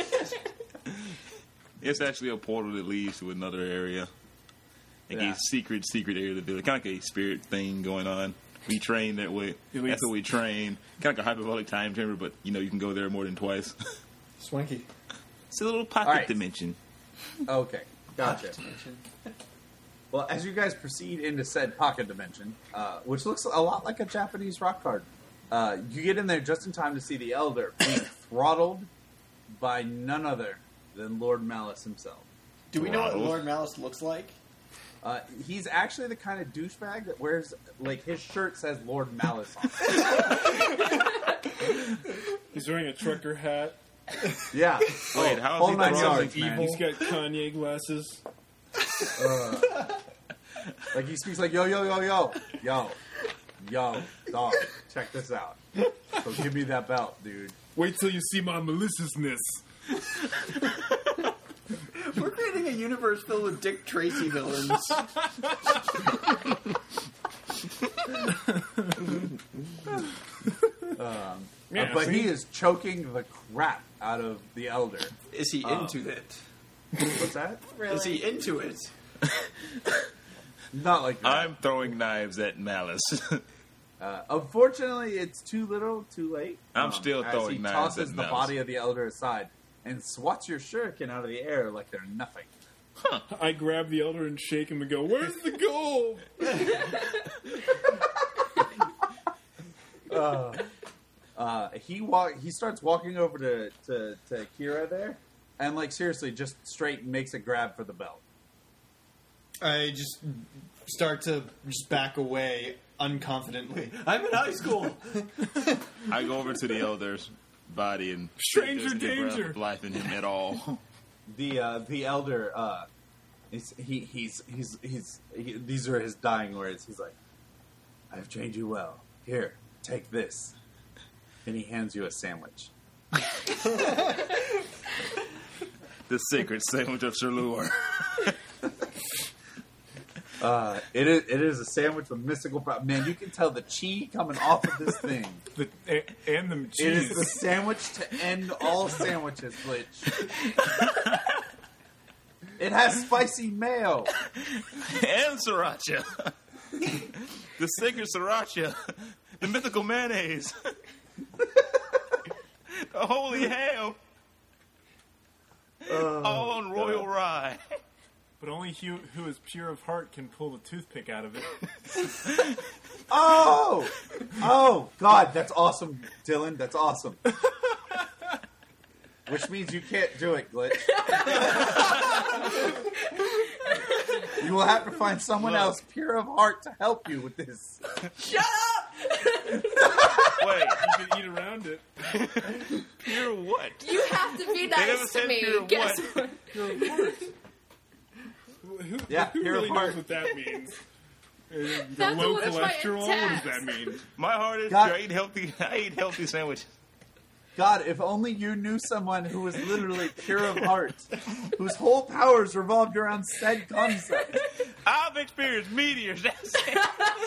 It's actually a portal that leads to another area. Like Yeah. a secret, secret area to do it. Kind of like a spirit thing going on. We train that way. That's what we train. Kind of like a hyperbolic time chamber, but, you know, you can go there more than twice. Swanky. It's a little pocket All right. dimension. Okay, gotcha. Well, as you guys proceed into said pocket dimension, uh, which looks a lot like a Japanese rock garden, uh, you get in there just in time to see the Elder being throttled by none other than Lord Malice himself. Do we know what Throttled. Lord Malice looks like? Uh, he's actually the kind of douchebag that wears, like, his shirt says Lord Malice on it. He's wearing a trucker hat. Yeah. Wait, how is Whole he nine throttling yards, man. He's got Kanye glasses. Like, he speaks like, yo, yo, yo, yo, yo, yo, dog, check this out. So give me that belt, dude. Wait till you see my maliciousness. We're creating a universe filled with Dick Tracy villains. Uh, Yeah, but see? he is choking the crap out of the Elder. Is he Oh. into it? What's that? Really? Is he into it? Not like that. I'm throwing knives at Malice. Uh, unfortunately, it's too little, too late. I'm still as throwing he knives tosses at the Malice. body of the Elder aside and swats your shuriken out of the air like they're nothing. I grab the elder and shake him and go, "Where's the gold?" Uh, he walk. He starts walking over to, to, to Kira there, and like seriously, just straight makes a grab for the belt. I just start to just back away unconfidently. I'm in high school. I go over to the Elder's body and Stranger doesn't get danger. breath of life in him at all. The uh, the Elder, uh, is, he he's he's he's he, these are his dying words. He's like, "I've trained you well. Here, take this." And he hands you a sandwich. The sacred sandwich of Sherlure. Uh, it is it is a sandwich with mystical pro- man. You can tell the chi coming off of this thing. The, a- and the It is cheese. the sandwich to end all sandwiches, Glitch. It has spicy mayo. And sriracha. The sacred sriracha. The mythical mayonnaise. The holy ham. All on royal rye. But only he who is pure of heart can pull the toothpick out of it. Oh, oh, God, that's awesome, Dylan. That's awesome. Which means you can't do it, Glitch. You will have to find someone else pure of heart to help you with this. Shut up! Wait, You can eat around it. pure what? You have to be never nice to said me. pure Guess what? what? Who, Yeah, who pure really of heart. knows what that means? Uh, the That's low what- that's my cholesterol? What does intact. that mean? My heart is God. pure. I eat healthy. I eat healthy sandwiches. God, if only you knew someone who was literally pure of heart, whose whole powers revolved around said concept. I've experienced meteors. That's it.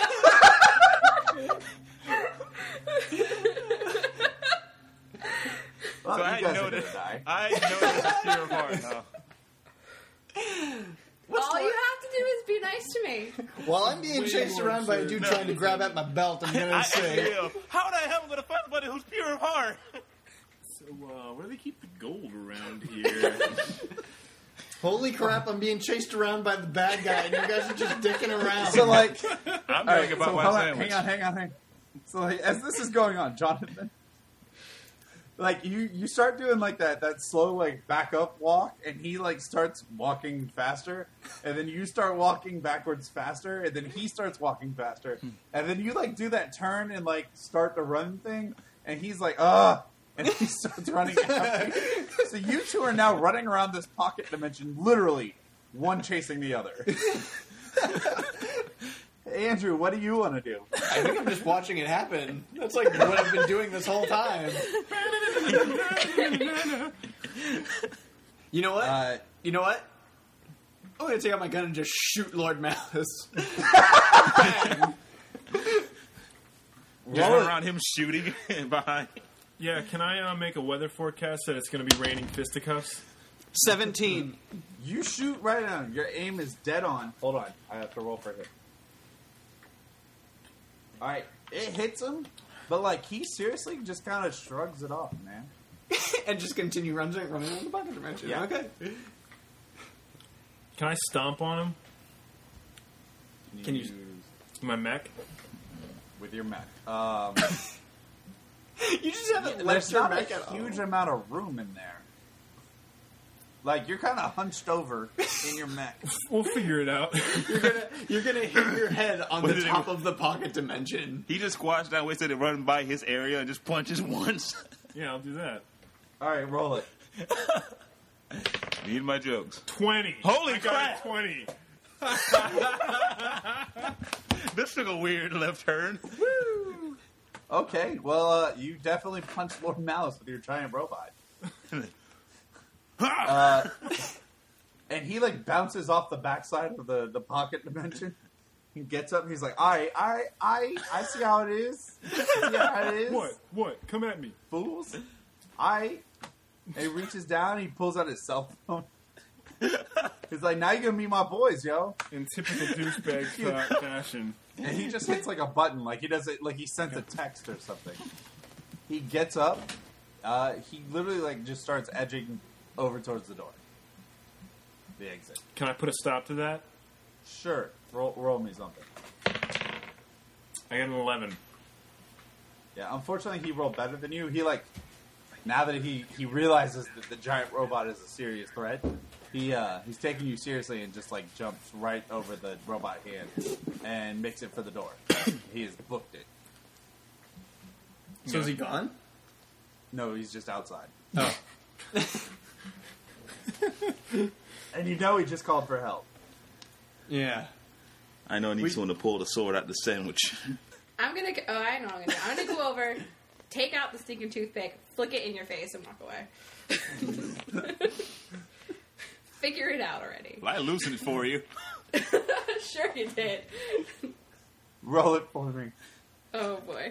Well, So I you guys know are gonna that. die. I know that's pure of heart. Huh? All you have to do is be nice to me. While I'm being Way chased more around by a absurd. dude No. trying to grab at my belt, I'm gonna I say, will. How the hell am I going to find somebody who's pure of heart? So, uh, where do they keep the gold around here? "Holy crap! I'm being chased around by the bad guy, and you guys are just dicking around." So, like, I'm all going right, about so my hold on, sandwich. hang on, hang on, hang on. So, like, as this is going on, Jonathan, like, you, you start doing, like, that, that slow, like, back up walk, and he, like, starts walking faster, and then you start walking backwards faster, and then he starts walking faster, and then you, like, do that turn and, like, start the run thing, and he's like, ugh, and he starts running after you. So you two are now running around this pocket dimension, literally, one chasing the other. Andrew, what do you want to do? I think I'm just watching it happen. That's like what I've been doing this whole time. You know what? Uh, you know what? I'm gonna take out my gun and just shoot Lord Malice. Bang. Just run around him shooting behind. Yeah, can I uh, make a weather forecast that it's going to be raining fisticuffs? Seventeen. You shoot right now. Your aim is dead on. Hold on. I have to roll for hit. Alright. It hits him, but like he seriously just kind of shrugs it off, man. And just continue running, running around the pocket dimension. Yeah. Okay. Can I stomp on him? Can you- Use My mech? with your mech? Um, You just haven't there's left your not mech a at huge all. amount of room in there. Like you're kind of hunched over in your mech. We'll figure it out. You're gonna, you're gonna hit your head on What the did it- top of the pocket dimension. He just squashed down, wasted it running by his area, and just punches once. Yeah, I'll do that. All right, roll it. Need my jokes. twenty. Holy I got crap. a twenty. This took a weird left turn. Okay, well, uh, you definitely punched Lord Malice with your giant robot. uh, and he, like, bounces off the backside of the, the pocket dimension. He gets up and he's like, all right, all right, I, I see how it is. I see how it is. What? What? Come at me. Fools. I. And he reaches down, he pulls out his cell phone. He's like, now you're going to meet my boys, yo. In typical douchebag fa- fashion. And he just hits like a button, like he does it, like he sends a text or something. He gets up. Uh, he literally like just starts edging over towards the door, the exit. Can I put a stop to that? Sure, roll, roll me something. I got an eleven. Yeah, unfortunately, he rolled better than you. He like now that he he realizes that the giant robot is a serious threat. He uh, he's taking you seriously and just like jumps right over the robot hand and makes it for the door. He has booked it. So is he gone? No, he's just outside. Oh. And you know he just called for help. Yeah. I know I need We- someone to pull the sword out the sandwich. I'm gonna go. Oh, I know what I'm gonna do. I'm gonna go over, take out the stinking toothpick, flick it in your face, and walk away. Figure it out already. Well, I loosened it for you. Sure you did. Roll it for me. Oh boy.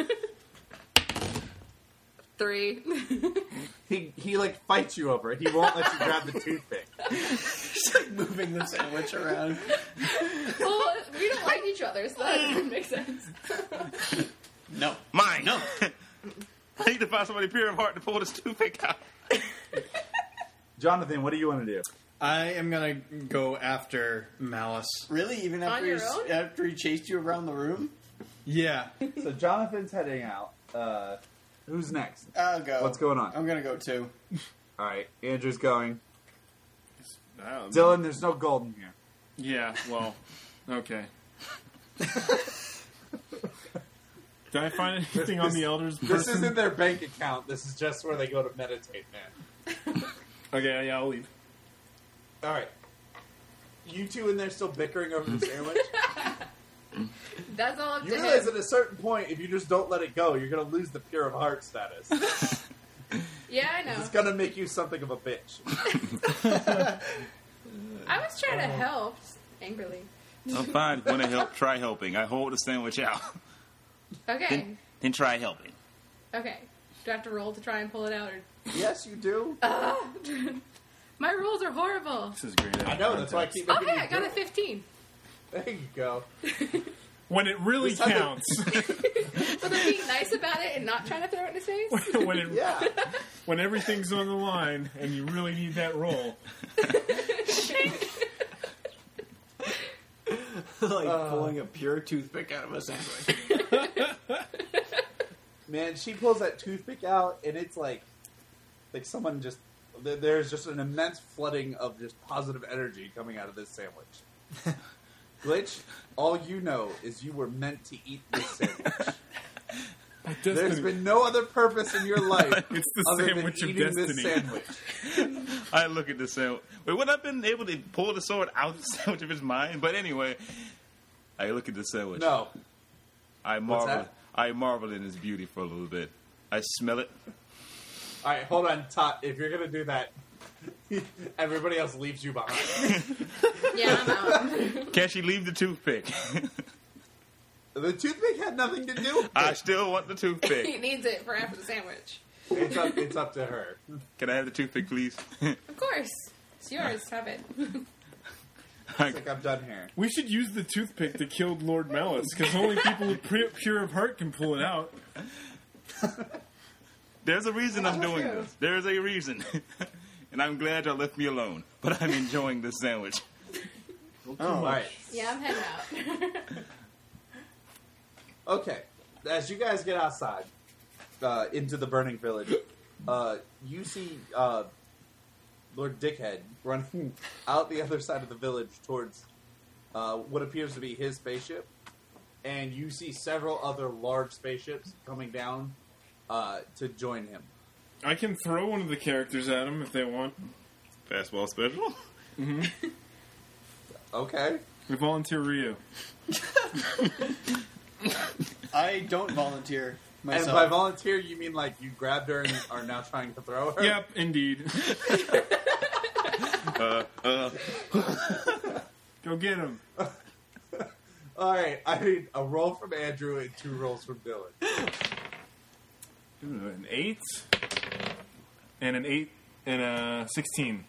Three. He he like fights you over it. He won't let you grab the toothpick. Just like moving the sandwich around. Well, we don't like each other, so that doesn't make sense. No. Mine. No. I need to find somebody pure of heart to pull this toothpick out. Jonathan, what do you want to do? I am gonna go after Malice. Really? Even after, On your he's- own? after he chased you around the room? Yeah. So Jonathan's heading out. Uh, who's next? I'll go. What's going on? I'm gonna go too. All right, Andrew's going. Um, Dylan, there's no gold in here. Yeah, well, okay. Did I find anything on the elders person? This isn't their bank account. This is just where they go to meditate, man. Okay, yeah, I'll leave. All right. You two in there still bickering over the sandwich? That's all up You to realize him. at a certain point, if you just don't let it go, you're going to lose the pure of heart status. Yeah, I know. It's going to make you something of a bitch. I was trying to help angrily. I'm fine. Want to help? Try helping. I hold the sandwich out. Okay. Then, then try helping. Okay. Do I have to roll to try and pull it out? Or Yes, you do. my rolls are horrible. This is great. I know, that's why I keep making Okay, you I got do a it. fifteen. There you go. When it really This time- counts. But they're being nice about it and not trying to throw it in his face. when it, Yeah. when everything's on the line and you really need that roll. Like pulling a pure toothpick out of a sandwich. Man, she pulls that toothpick out, and it's like, like someone just, there- there's just an immense flooding of just positive energy coming out of this sandwich. Glitch, all you know is you were meant to eat this sandwich. There's Destiny. been no other purpose in your life It's the other sandwich than of eating destiny. this sandwich. I look at the sandwich. Wait, would I have been able to pull the sword out of the sandwich if it's mine? But anyway, I look at the sandwich. No. I What's marvel. that? I marvel in its beauty for a little bit. I smell it. All right, hold on, Tot. If you're gonna do that, everybody else leaves you behind. Yeah, I'm out. Can she leave the toothpick? The toothpick had nothing to do with it. I still want the he toothpick. needs it for after the sandwich. It's up, it's up to her. Can I have the toothpick, please? Of course. It's yours. Have it. It's like I'm done here. We should use the toothpick to kill Lord Malice, because only people with pre- pure of heart can pull it out. There's a reason I'm That's doing true. this. There's a reason. And I'm glad y'all left me alone. But I'm enjoying this sandwich. Oh, all right. Yeah, I'm heading out. Okay. As you guys get outside, uh, into the burning village, uh, you see uh, Lord Dickhead running out the other side of the village towards uh, what appears to be his spaceship. And you see several other large spaceships coming down uh, to join him. I can throw one of the characters at him if they want. Fastball special? Okay. We volunteer Ryu. I don't volunteer myself. And by volunteer, you mean like you grabbed her and are now trying to throw her? Yep, indeed. Uh, uh. Go get him. All right. I need a roll from Andrew and two rolls from Dylan. Ooh, an eight and an eight and a sixteen.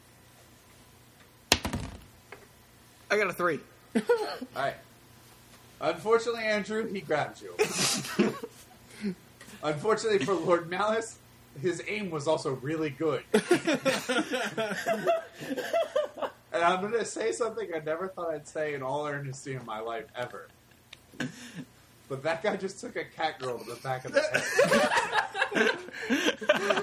I got a three. All right. Unfortunately, Andrew, he grabbed you. Unfortunately for Lord Malice, his aim was also really good. And I'm going to say something I never thought I'd say in all earnesty in my life ever. But that guy just took a cat girl to the back of the head.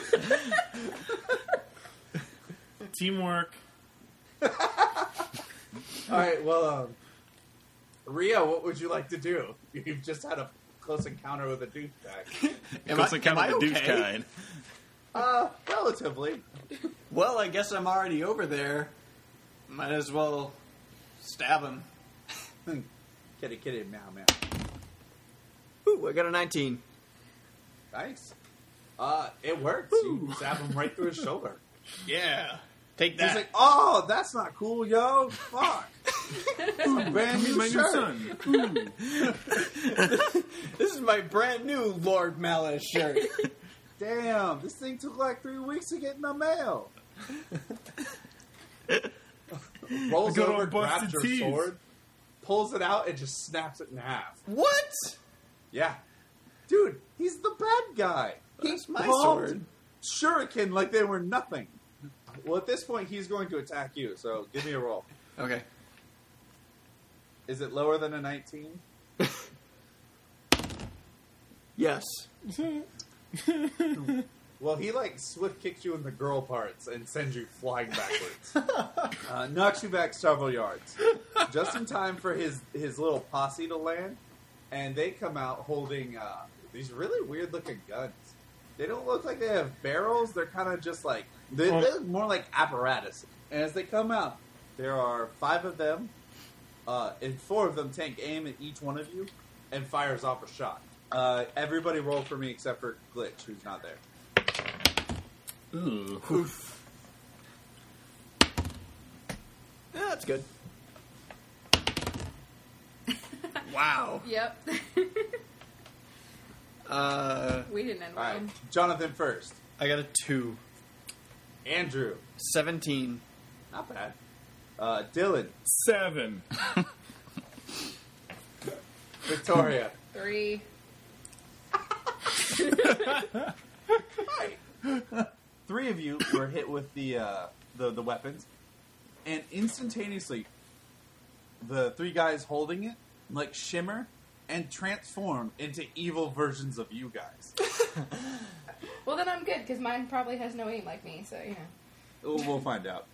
Teamwork. All right, well, um, Rio, what would you like to do? You've just had a close encounter with a douchebag. Am Close I- encounter am I with the douche okay? kind. Uh, relatively. Well, I guess I'm already over there. Might as well stab him. Kitty, kitty, meow, meow. Ooh, I got a nineteen. Nice. Uh, it works. You stab him right through his shoulder. Yeah. Take He's that. like, oh, that's not cool, yo. Fuck. It's a brand new My new shirt. son. This is my brand new Lord Malice shirt. Damn, this thing took like three weeks to get in the mail. Rolls Good over, old grabs busted your tees. sword, pulls it out, and just snaps it in half. What? Yeah. Dude, he's the bad guy. That's my bombed sword. Shuriken like they were nothing. Well, at this point, he's going to attack you, so give me a roll. Okay. Is it lower than a nineteen? Yes. Well, he like swift kicks you in the girl parts and sends you flying backwards. uh, knocks you back several yards, just in time for his his little posse to land, and they come out holding uh, these really weird looking guns. They don't look like they have barrels. They're kind of just like they, they look more like apparatus. And as they come out, there are five of them, uh, and four of them take aim at each one of you and fires off a shot. Uh, everybody roll for me except for Glitch, who's not there. Ooh. Oof. Yeah, that's good. Wow. Yep. Uh, We didn't end All right, well. Jonathan first. I got a two. Andrew, Seventeen. not bad. Uh, Dylan, Seven. Victoria. Three. Three of you were hit with the, uh, the the weapons, and instantaneously, the three guys holding it like shimmer and transform into evil versions of you guys. Well, then I'm good, because mine probably has no aim like me, so, you know. We'll we'll find out.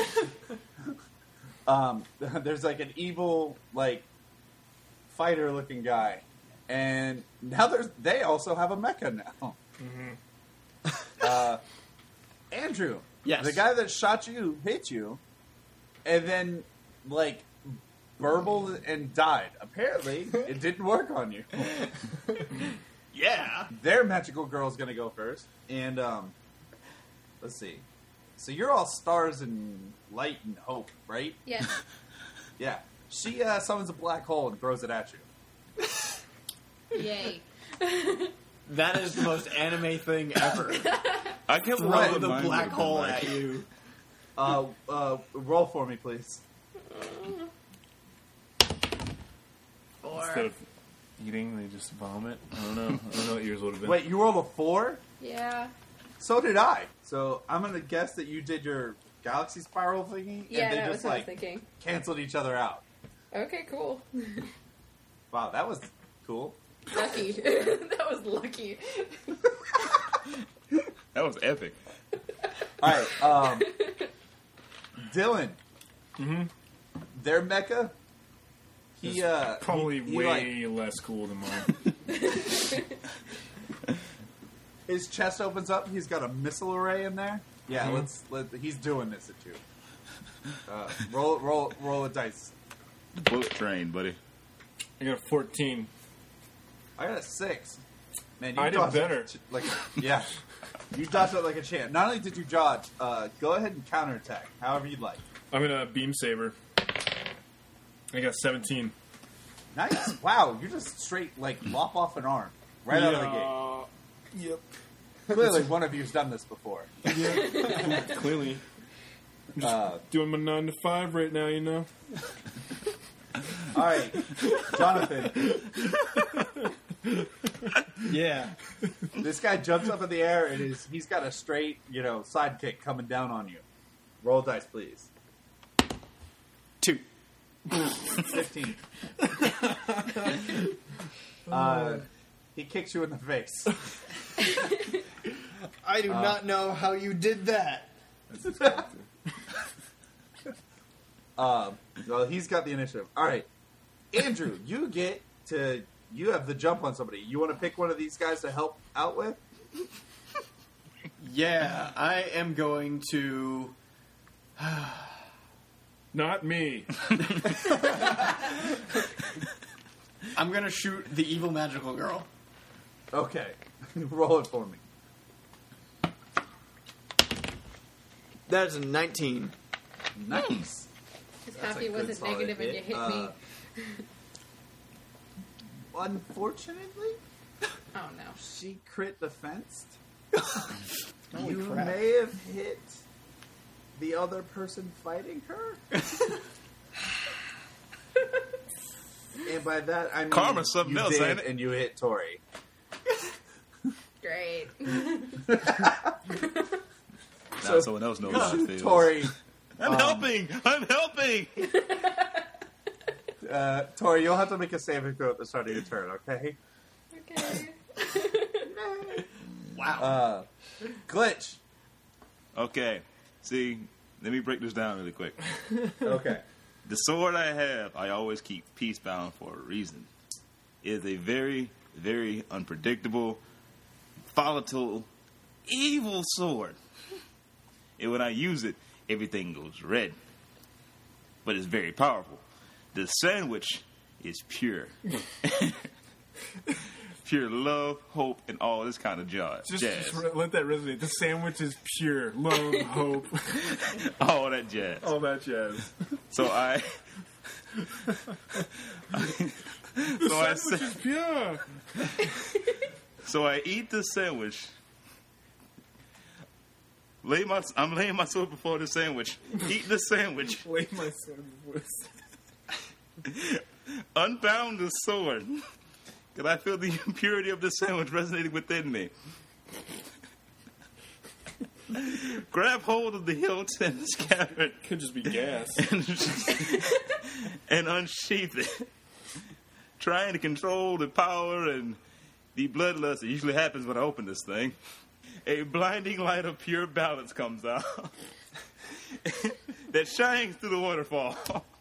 um, there's like an evil, like, fighter-looking guy, and now there's they also have a mecha now. Uh, Andrew, Yes. the guy that shot you hit you, and then like burbled and died. Apparently, it didn't work on you. Yeah. Their magical girl's gonna go first, and um, let's see. So you're all stars and light and hope, right? Yes. Yeah. She uh, summons a black hole and throws it at you. Yay. That is the most anime thing ever. I kept Throw rolling the mine black with hole black. at you. Uh, uh, roll for me, please. Four. Instead of eating, they just vomit. I don't know. I don't know what yours would have been. Wait, you rolled a four? Yeah. So did I. So I'm gonna guess that you did your galaxy spiral thingy, Yeah, and they that just was what I was like thinking. canceled each other out. Okay, cool. Wow, that was cool. Lucky. That was lucky. That was epic. All right, um, Dylan. Mm-hmm. Their mecha. He uh, Probably he, he, way like, less cool than mine. his chest opens up. He's got a missile array in there. Yeah, Mhm. let's let. He's doing this at you. Uh, roll, roll, roll a dice. Bullet train, buddy. I got a fourteen. I got a six. Man, you I did dodged better. Like, like yeah, you dodged it like a champ. Not only did you dodge, uh, go ahead and counterattack, however you'd like. I'm gonna beam saber. I got seventeen. Nice. Wow, you just straight like lop off an arm right out of the gate. Yep. Clearly, one of you's done this before. Clearly. I'm just Uh, doing my nine to five right now, you know. all right, Jonathan. Yeah. This guy jumps up in the air and is he's got a straight, you know, sidekick coming down on you. Roll dice, please. Two. Fifteen. uh, he kicks you in the face. I do Uh, not know how you did that. Um, well, he's got the initiative. All right, Andrew, you get to you have the jump on somebody. You want to pick one of these guys to help out with? Yeah, I am going to. Not me. I'm going to shoot the evil magical girl. Okay, roll it for me. That is a nineteen. Nice. Just That's happy a it good wasn't solid negative and you hit. hit Uh, me. Unfortunately, Oh no. she crit the fenced. Holy you crap. may have hit the other person fighting her. And by that I mean Karma's something you else, did, ain't it? and you hit Tori. Great. Now So- someone else knows how it feels. Tori, I'm um, helping! I'm helping! uh, Tori, you'll have to make a saving throw at the start of your turn, okay? Okay. Wow. Uh, Glitch. Okay. See, let me break this down really quick. Okay. The sword I have, I always keep peacebound for a reason. It is a very, very unpredictable, volatile, evil sword. And when I use it, everything goes red. But it's very powerful. The sandwich is pure. Pure love, hope, and all this kind of jazz. Just, jazz. just re- let that resonate. The sandwich is pure love, hope, all that jazz. all that jazz. So I... so I Sandwich said... is pure. So I eat the sandwich. Lay my, I'm laying my sword before the sandwich. Eat the sandwich. Lay my sword before the- Unbound the sword. Because I feel the impurity of the sandwich resonating within me. Grab hold of the hilt and the scabbard Could just be gas. and, and unsheath it. Trying to control the power and the bloodlust that usually happens when I open this thing. A blinding light of pure balance comes out that shines through the waterfall.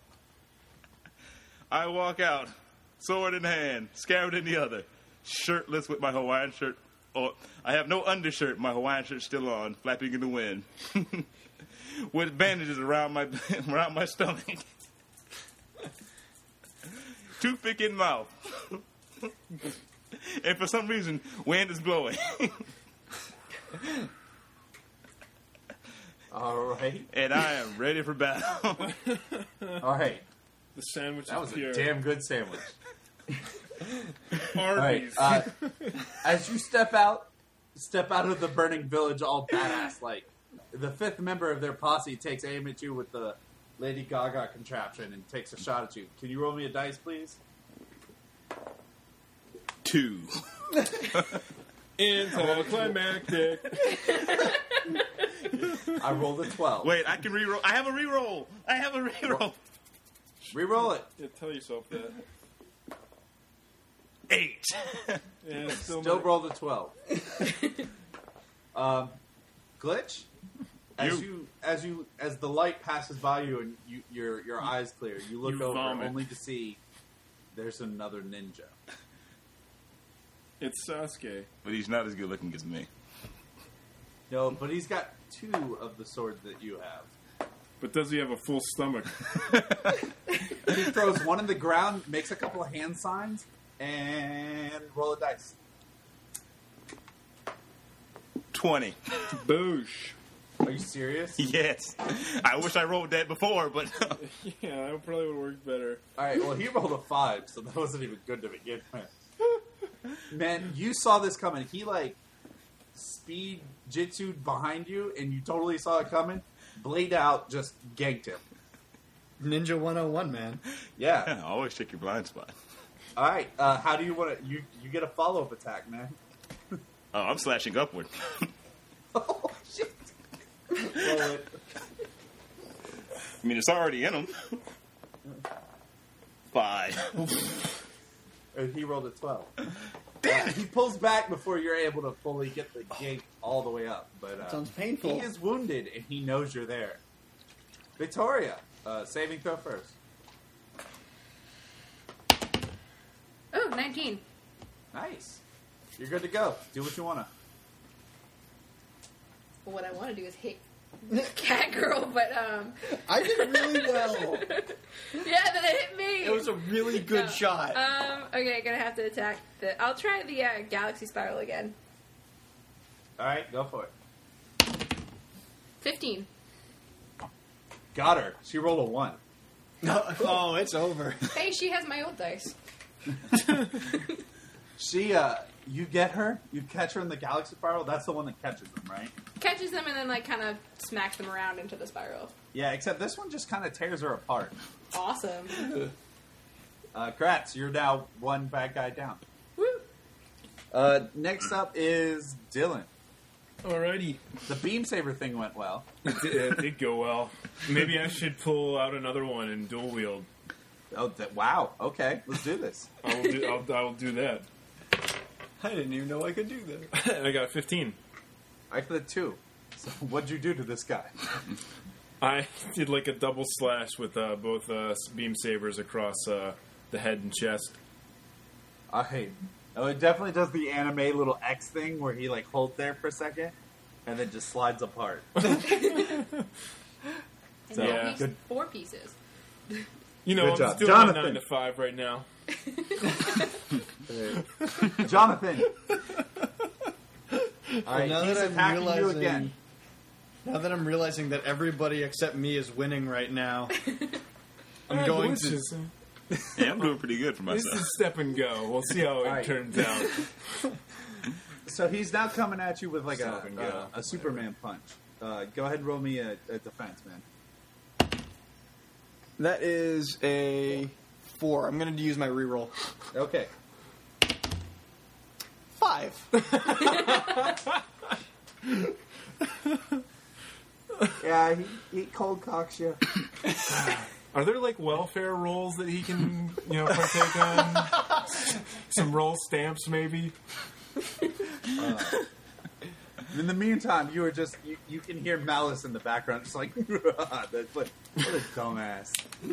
I walk out, sword in hand, scabbard in the other, shirtless with my Hawaiian shirt. Or I have no undershirt, my Hawaiian shirt still on, flapping in the wind, with bandages around my around my stomach. toothpick in mouth. And for some reason, wind is blowing. All right. And I am ready for battle. All right. The sandwich That was is a pure. damn good sandwich. All right. Arby's. Uh, as you step out, step out of the burning village, all badass like, the fifth member of their posse takes aim at you with the Lady Gaga contraption and takes a shot at you. Can you roll me a dice, please? Two. Anticlimactic. I rolled a twelve. Wait, I can reroll. I have a reroll. I have a reroll. Reroll it. Yeah, tell yourself that. Eight. Yeah, still, Still not- rolled a twelve. um, Glitch. As You- you, as you, as the light passes by you and you, your your eyes clear, you look You over vomit. only to see there's another ninja. It's Sasuke. But he's not as good looking as me. No, but he's got two of the swords that you have. But does he have a full stomach? He throws one in the ground, makes a couple of hand signs, and roll a dice. Twenty. Boosh. Are you serious? Yes. I wish I rolled that before, but Yeah, that probably would work better. All right. Well, he rolled a five, so that wasn't even good to begin with. Man, you saw this coming. He like speed jitsu'd behind you, and you totally saw it coming. Blade out, just ganked him. Ninja one oh one, man. Yeah. always check your blind spot. All right. Uh, how do you want to? You you get a follow up attack, man. Oh, I'm slashing upward. Oh shit! Roll it. I mean, it's already in him. Five. And he rolled a twelve. Damn! He pulls back before you're able to fully get the gate all the way up. But uh, Sounds painful. he is wounded, and he knows you're there. Victoria, uh, saving throw first. Oh, nineteen. Nice. You're good to go. Do what you want to. Well, what I want to do is hit Cat Girl, but um, I did really well. yeah, then it hit me. It was a really good No. shot. Um, okay, gonna have to attack the. I'll try the uh, Galaxy Spiral again. All right, go for it. Fifteen. Got her. She rolled a one. Oh, it's over. Hey, she has my old dice. She, uh, you get her. You catch her in the galaxy spiral. That's the one that catches them, right? Catches them and then like kind of smacks them around into the spiral. Yeah. Except this one just kind of tears her apart. Awesome. Uh, Kratz, you're now one bad guy down. Woo. Uh, next up is Dylan. Alrighty. The beam saber thing went well. It did, it did go well. Maybe I should pull out another one and dual wield. Oh, th- wow. Okay, let's do this. I will do, I'll, I will do that. I didn't even know I could do that. I got a fifteen. I got a two. So what'd you do to this guy? I did like a double slash with uh, both uh, beam sabers across uh, the head and chest. I hate. Oh, it definitely does the anime little X thing where he like holds there for a second and then just slides apart. And So, now yeah. he's good. four pieces. You know, Good I'm job. just doing my Jonathan. nine to five right now. Jonathan. All right, now he's that I'm attacking you realizing, again. now that I'm realizing that everybody except me is winning right now, I'm going to. Delicious. Yeah, I'm doing pretty good for This myself. is step and go. We'll see how it Alright. turns out. So he's now coming at you with like a, Stop and go. a, a Superman punch. Uh, go ahead and roll me a, a defense, man. That is a four. I'm going to use my reroll. Okay. Five. Yeah, he, he cold cocks you. Are there like welfare rolls that he can, you know, partake on? Some roll stamps, maybe. In the meantime, you are just you, you can hear Malice in the background, just like that's like what a dumbass.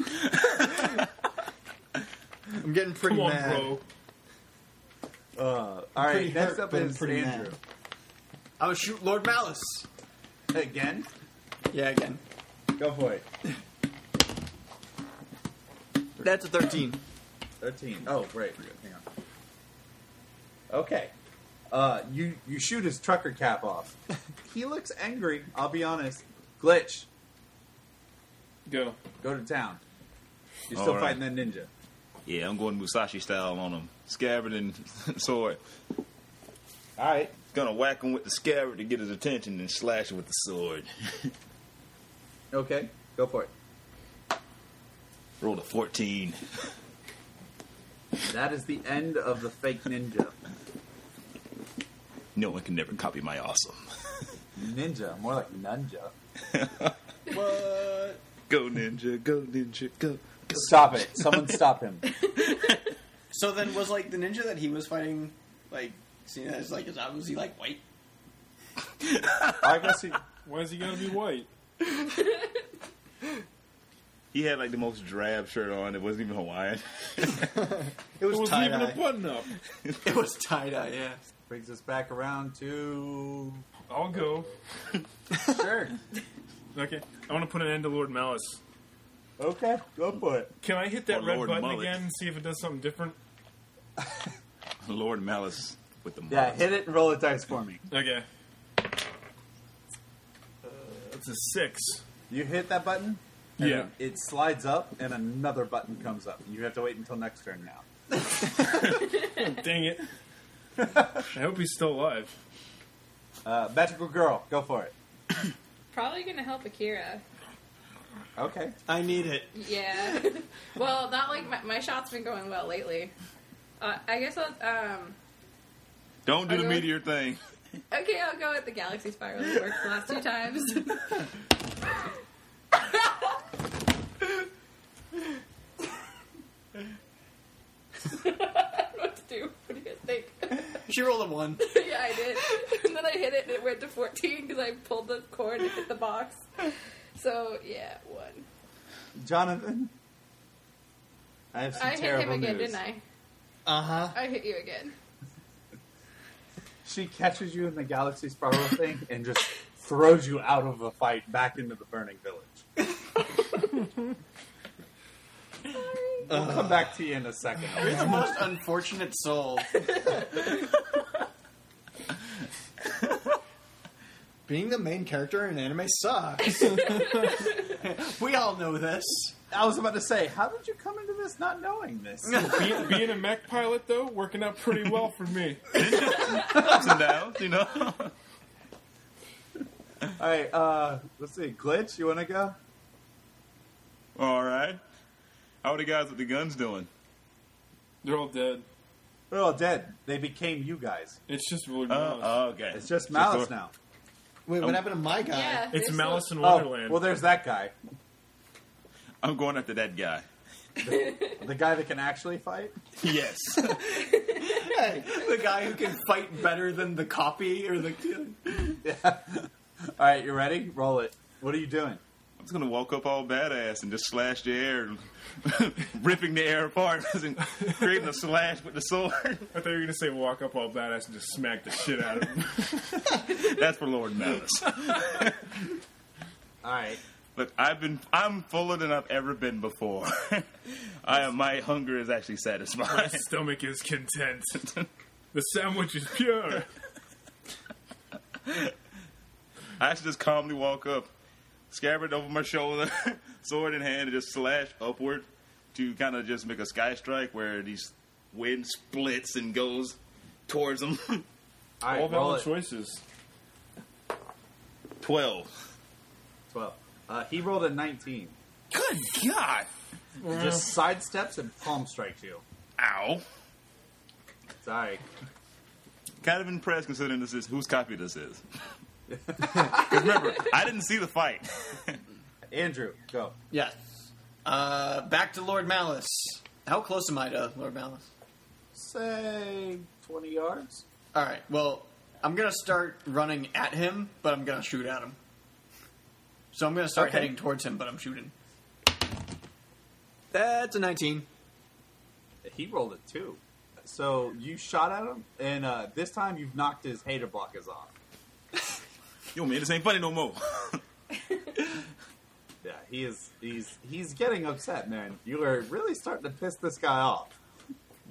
I'm getting pretty Come on, mad. bro. Uh, all right, pretty next hurt, up but I'm is pretty Andrew. mad. I would shoot Lord Malice. Again, Yeah, again. go for it. That's a thirteen. thirteen. Oh, right. Hang on. Okay. Uh, you, you shoot his trucker cap off. He looks angry, I'll be honest. Glitch, Go. go to town. You're All still right. fighting that ninja. Yeah, I'm going Musashi style on him. Scabbard and sword. Alright. Gonna whack him with the scabbard to get his attention and slash him with the sword. Okay, go for it. Rolled a fourteen. That is the end of the fake ninja. No one can never copy my awesome. Ninja, more like nunja. What? Go ninja, go ninja, go. go. Stop it. Someone stop him. So then, was like the ninja that he was fighting, like seen as like is that was he like white? I guess he... Why is he gotta be white? He had like the most drab shirt on. It wasn't even Hawaiian. It It was wasn't tie even a dye. button up. It was tie dye. Yeah. Brings us back around to... I'll go. Sure. Okay. I want to put an end to Lord Malice. Okay, go for it. Can I hit that Or red Lord button Mullet. again and see if it does something different? Lord Malice with the Yeah, mullet. hit it and roll a dice for me. Okay. Uh, it's a six. You hit that button, and Yeah. it, it slides up, and another button comes up. You have to wait until next turn now. Dang it. I hope he's still alive. Uh, magical girl, go for it. Probably gonna help Akira. Okay. I need it. Yeah. Well, not like my, my shot's been going well lately. Uh, I guess I'll, um, Don't do I'll the go meteor thing. okay, I'll go with the galaxy spiral. It worked the last two times. I don't know what to do. What do you guys think? She rolled a one. Yeah, I did. And then I hit it and it went to fourteen because I pulled the cord and hit the box. So, yeah, one. Jonathan? I have some I hit terrible him again, news. didn't I? Uh huh. I hit you again. She catches you in the galaxy spiral thing and just throws you out of the fight back into the burning village. We'll come back to you in a second. You're the most unfortunate soul. Being the main character in anime sucks. We all know this. I was about to say, how did you come into this not knowing this? Being, being a mech pilot, though, working out pretty well for me. Ups and downs, you know. Alright, uh, let's see. Glitch, you want to go? All right. How are the guys with the guns doing? They're all dead. They're all dead. They became you guys. It's just Lord Uh, Malice. oh, okay. It's just Malice Just- now. Wait, what happened to my guy? Yeah. it's there's Malice in Oh, Wonderland. well, there's that guy. I'm going after that guy. The guy that can actually fight? Yes. The guy who can fight better than the copy or the. Yeah. Alright, you ready? Roll it. What are you doing? I'm just gonna walk up all badass and just slash the air, ripping the air apart, and creating a slash with the sword. I thought you were going to say walk up all badass and just smack the shit out of him. That's for Lord Malice. Alright. Look, I've been, I'm fuller than I've ever been before. I am, my hunger is actually My satisfied. stomach is content. The sandwich is pure. I actually just calmly walk up, scabbard over my shoulder, sword in hand, and just slash upward to kind of just make a sky strike where these wind splits and goes towards them. Alright, All roll valid it. choices. Twelve. twelve. Uh, he rolled a nineteen. Good God! He just sidesteps and palm strikes you. Ow! Sorry. Kind of impressed considering this is whose copy this is. Because remember, I didn't see the fight. Andrew, go. Yes. Uh, back to Lord Malice. How close am I to Lord Malice? Say twenty yards. All right. Well, I'm gonna start running at him, but I'm gonna shoot at him. So I'm gonna start Okay. heading towards him, but I'm shooting. That's a nineteen. He rolled a two. So you shot at him, and uh, this time you've knocked his hater blockers off. Yo, man, this ain't funny no more. Yeah, he is. He's he's getting upset, man. You are really starting to piss this guy off.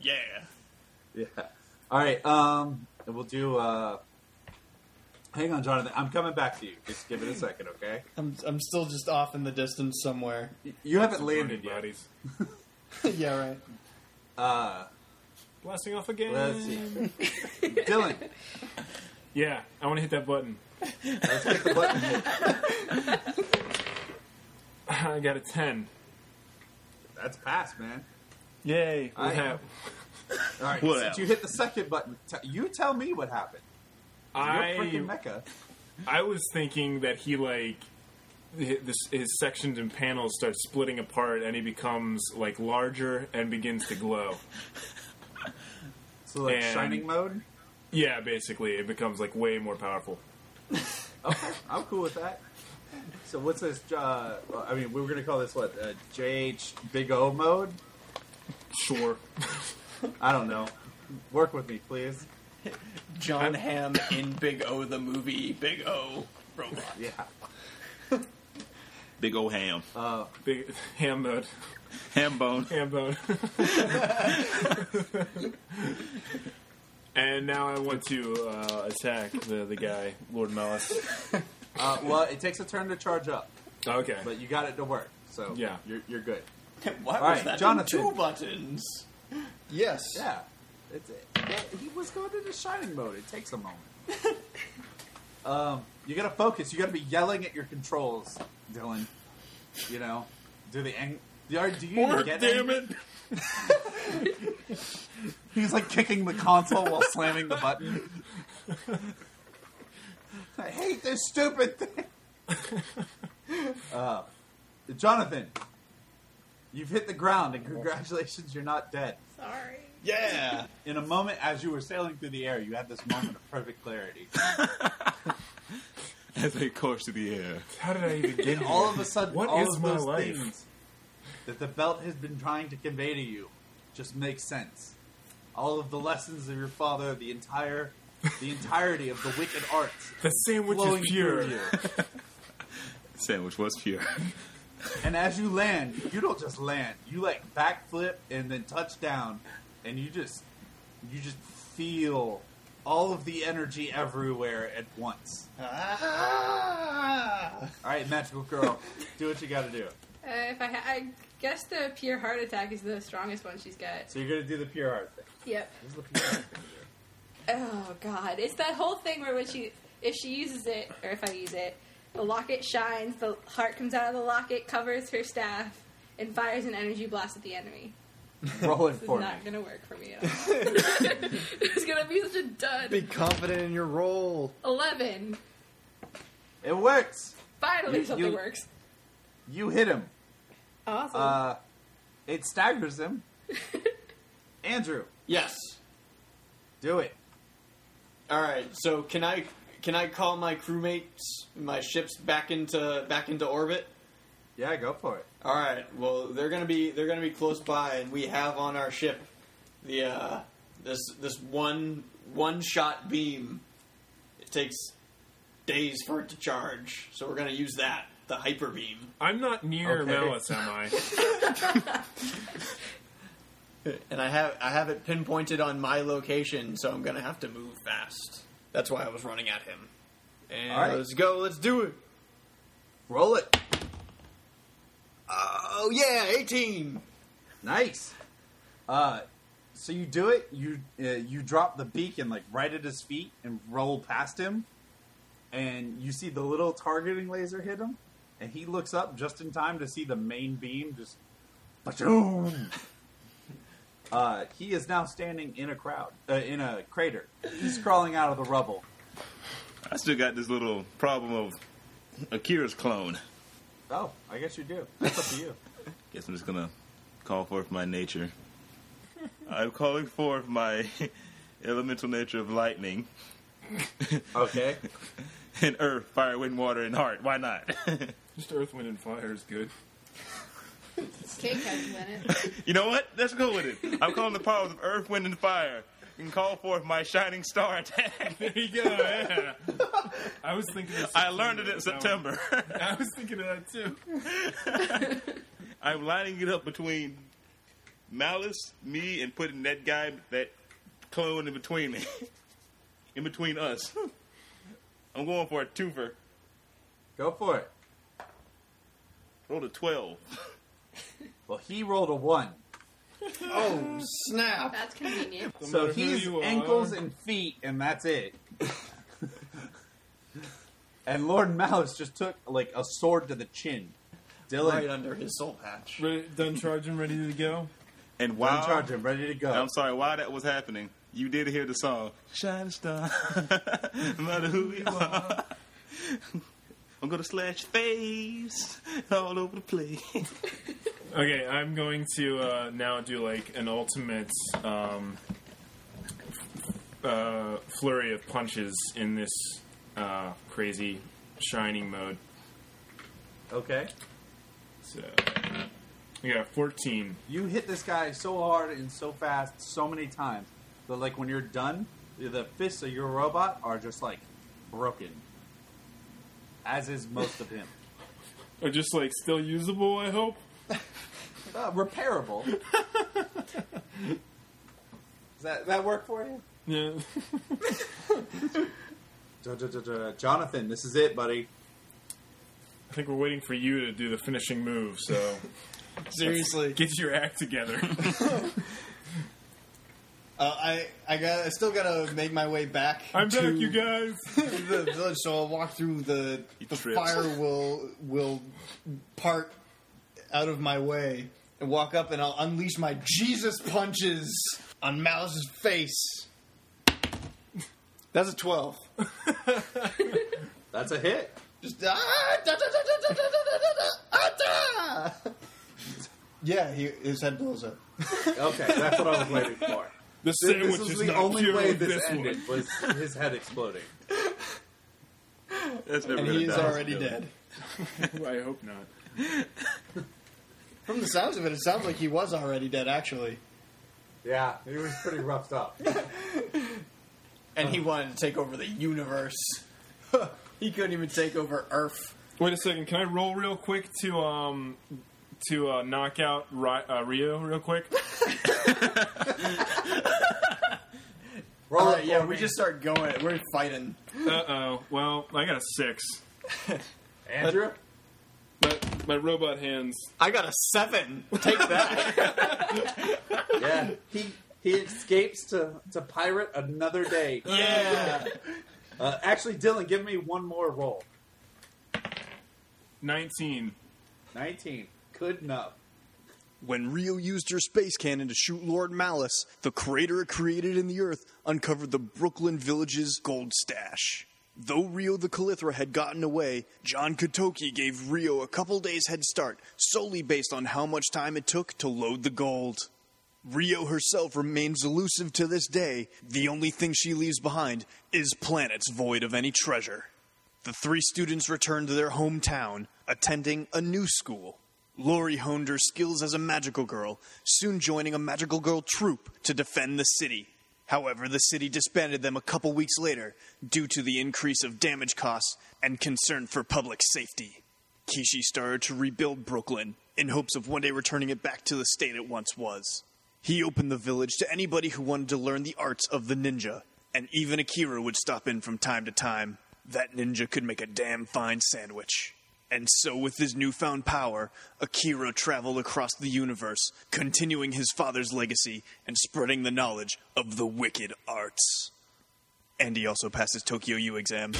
Yeah. Yeah. All right. Um, and we'll do. Uh, hang on, Jonathan. I'm coming back to you. Just give it a second, okay? I'm I'm still just off in the distance somewhere. Y- You haven't Some landed burning yet. bodies. Yeah, right. Uh, Blasting off again. let's see. Dylan, Yeah, I want to hit that button. let's hit the button. I got a ten. That's pass, man. Yay! What I- hap- All right. What Since else? you hit the second button, t- you tell me what happened. You're freaking I mecha. I was thinking that he like hi- this, his sections and panels start splitting apart, and he becomes like larger and begins to glow. So like And- shining mode. Yeah, basically, it becomes like way more powerful. Okay, I'm cool with that. So what's this? Uh, well, I mean, we were gonna call this what? Uh, J H Big O mode? Sure. I don't know. Work with me, please. John Hamm in Big O the movie. Big O robot. Yeah. Big old ham. Uh, Big ham mode. Ham bone. Ham bone. And now I want to uh, attack the the guy, Lord Malice. uh, well, it takes a turn to charge up, Okay. but you got it to work. So Yeah. you're you're good. Why All was right, that Jonathan. in two buttons? Yes. Yeah. It's, yeah, he was going into shining mode. It takes a moment. um, you gotta focus. You gotta be yelling at your controls, Dylan. You know, do the ang- do you do you even get damn angry? it! He's like kicking the console while slamming the button. I hate this stupid thing. uh, Jonathan, you've hit the ground, and congratulations, you're not dead. Sorry. Yeah. In a moment, as you were sailing through the air, you had this moment of perfect clarity. As they course through the air. How did I even get And here? all of a sudden, What all is of my those life? things that the belt has been trying to convey to you just make sense. All of the lessons of your father, the entire, the entirety of the wicked arts, The sandwich flowing is pure. through you. Sandwich was pure. And as you land, you don't just land. You like backflip and then touch down, and you just, you just feel all of the energy everywhere at once. Ah. All right, magical girl, do what you got to do. Uh, if I, ha- I guess the pure heart attack is the strongest one she's got. So you're gonna do the pure heart thing. Yep. This is the pure heart thing to do. Oh God, it's that whole thing where when she, if she uses it, or if I use it, the locket shines, the heart comes out of the locket, covers her staff, and fires an energy blast at the enemy. Roll it This is for me. not gonna work for me at all. It's gonna be such a dud. Be confident in your role. Eleven. It works. Finally, You- something you- works. You hit him. Awesome. Uh, it staggers him. Andrew, Yes. do it. All right. So can I can I call my crewmates, my ships back into back into orbit? Yeah, go for it. All right. Well, they're gonna be they're gonna be close by, and we have on our ship the uh, this this one one shot beam. It takes days for it to charge, so we're gonna use that, the hyper beam. I'm not near Okay. Malice, am I? And I have I have it pinpointed on my location, so I'm gonna have to move fast. That's why I was running at him. And All right. let's go. Let's do it. Roll it. Oh yeah, eighteen. Nice. Uh, so you do it. You uh, you drop the beacon like right at his feet and roll past him, and you see the little targeting laser hit him, and he looks up just in time to see the main beam just, ba-choom. Uh, he is now standing in a crowd, uh, in a crater. He's crawling out of the rubble. I still got this little problem of Akira's clone. Oh, I guess you do. That's up to you. Guess I'm just gonna call forth my nature. I'm calling forth my elemental nature of lightning. Okay. And earth, fire, wind, water, and heart. Why not? Just Earth, Wind, and Fire is good. Cake has in it. You know what? Let's go with it. I'm calling the powers of earth, wind, and fire. And call forth my shining star attack. There you go. Yeah. I was thinking. Of I learned it in September. I was thinking of that too. I'm lining it up between Malice, me, and putting that guy, that clone in between me. In between us. I'm going for a twofer. Go for it. Rolled a twelve. Well, he rolled a one. Oh, snap. That's convenient. No So matter who he's you are. ankles and feet, and that's it. And Lord Malice just took, like, a sword to the chin. Dylan, Right under his soul patch. Ready, done charging, ready to go. And while while, charge him, ready to go. I'm sorry, while that was happening, you did hear the song, Shining Star, no matter who you are. I'm going to slash your face all over the place. Okay, I'm going to uh, now do like an ultimate um, uh, flurry of punches in this uh, crazy shining mode. Okay. So I got fourteen. You hit this guy so hard and so fast so many times that, like, when you're done, the fists of your robot are just, like, broken. As is most of him. Are just like still usable, I hope. Uh, repairable. Does that, that work for you? Yeah. Da, da, da, da. Jonathan, this is it, buddy. I think we're waiting for you to do the finishing move, so Seriously. get your act together. Uh, I I got I still gotta make my way back. I'm to back, you guys. the village, so I'll walk through the the trips. fire will will part out of my way and walk up and I'll unleash my Jesus punches on Malice's face. That's a twelve. That's a hit. Just ah, da, da, da, da, da, da, da, da, ah, da. Yeah, he, his head blows up. Okay, that's what I was waiting for. The This, sandwich this was is the not only cured way with this, this ended, one. was his head exploding. That's never And gonna he is die. already dead. I hope not. From the sounds of it, it sounds like he was already dead, actually. Yeah, he was pretty roughed up. And he wanted to take over the universe. He couldn't even take over Earth. Wait a second. Can I roll real quick to um to uh, knock out Ri- uh, Rio real quick? Roll Alright, it yeah, for we me. just start going. We're fighting. Uh oh. Well, I got a six. Andrew? My, my robot hands. I got a seven. Take that. Yeah. He he escapes to, to pirate another day. Yeah. Uh, actually, Dylan, give me one more roll. Nineteen. nineteen. Good enough. When Rio used her space cannon to shoot Lord Malice, the crater it created in the earth uncovered the Brooklyn Village's gold stash. Though Rio the Calithra had gotten away, John Kotoki gave Rio a couple days head start, solely based on how much time it took to load the gold. Rio herself remains elusive to this day. The only thing she leaves behind is planets void of any treasure. The three students returned to their hometown, attending a new school. Lori honed her skills as a magical girl, soon joining a magical girl troupe to defend the city. However, the city disbanded them a couple weeks later due to the increase of damage costs and concern for public safety. Kishi started to rebuild Brooklyn in hopes of one day returning it back to the state it once was. He opened the village to anybody who wanted to learn the arts of the ninja, and even Akira would stop in from time to time. That ninja could make a damn fine sandwich. And so with his newfound power, Akira traveled across the universe, continuing his father's legacy and spreading the knowledge of the wicked arts. And he also passed his Tokyo U exam.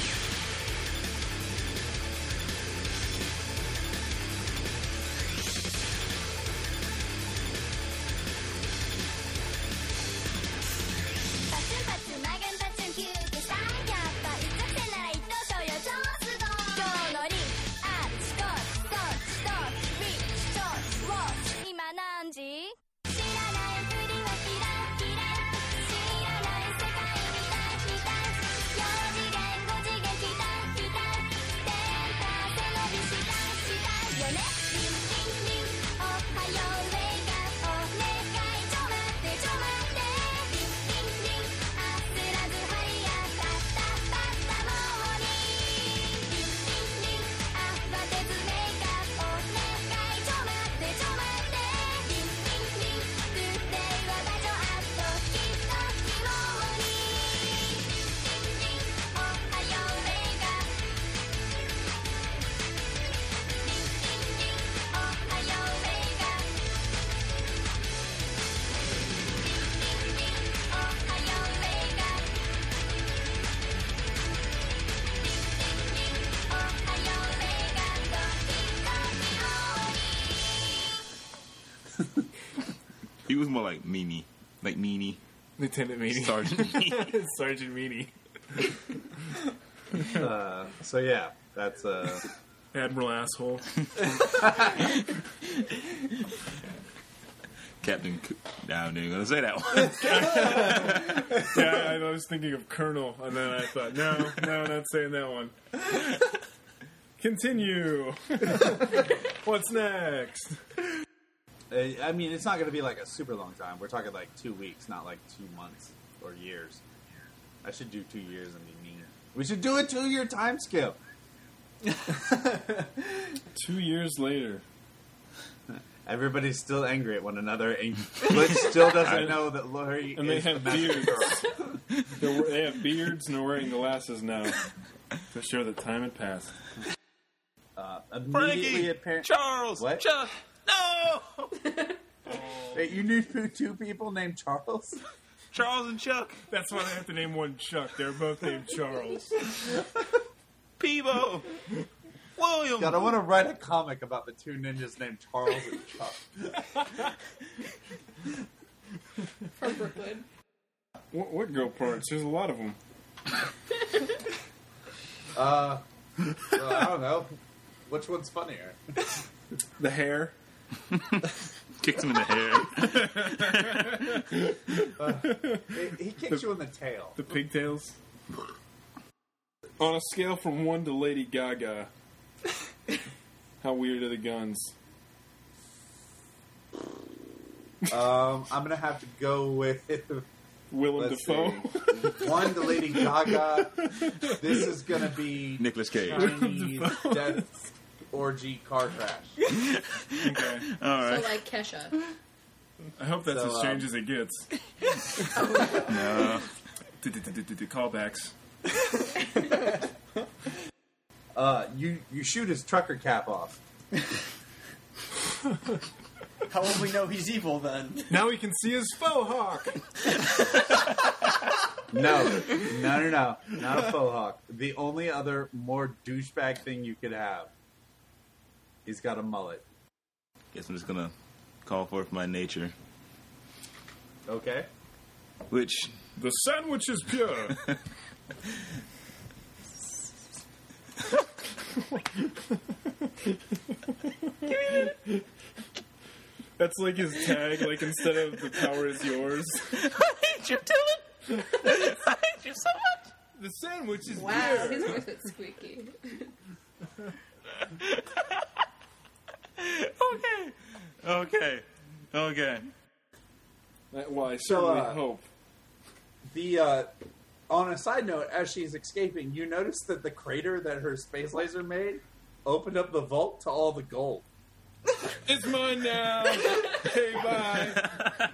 He was more like Meanie. Like Meanie. Lieutenant Meanie. Sergeant Meanie. Sergeant Meanie. Uh, so yeah, that's uh. Admiral Asshole. Captain. C- no, I'm not even gonna say that one. Yeah, I was thinking of Colonel, and then I thought, no, no, I'm not saying that one. Continue. What's next? Uh, I mean, it's not going to be like a super long time. We're talking like two weeks, not like two months or years. I should do two years and be mean. We should do a two-year time skip. Two years later. Everybody's still angry at one another, and Glitch still doesn't know that Lori And they is have the magic beards. girl. They're, they have beards and they're wearing glasses now to show that time had passed. Uh, immediately Frankie! apparent. Charles! What? Chuck! No! Wait, you knew two people named Charles? Charles and Chuck. That's why they have to name one Chuck. They're both named Charles. Peebo. William. God, I want to write a comic about the two ninjas named Charles and Chuck. From Brooklyn. What, what girl parts? There's a lot of them. Uh, well, I don't know. Which one's funnier? The hair. Kicks him in the hair. He, he kicks you in the tail. The pigtails. On a scale from one to Lady Gaga, how weird are the guns? Um, I'm gonna have to go with Willem let's Dafoe. see. One to Lady Gaga. This is gonna be Nicolas Cage. Chinese death orgy car crash. Okay. All So right. like Kesha. I hope that's So, as strange as it gets. No. Callbacks. Uh, you you shoot his trucker cap off. How will we know he's evil then? Now we can see his faux hawk. No, no, no, no, not a faux hawk. The only other more douchebag thing you could have. He's got a mullet. Guess I'm just gonna call forth my nature, Okay. which The sandwich is pure. That's like his tag, like instead of the power is yours. I hate you, Dylan. I hate you so much. The sandwich is Wow, pure. his voice is squeaky. Okay. Okay. Okay. Well, I So, certainly uh, hope. The uh, on a side note, as she's escaping, you notice that the crater that her space laser made opened up the vault to all the gold. It's mine now. Hey, bye.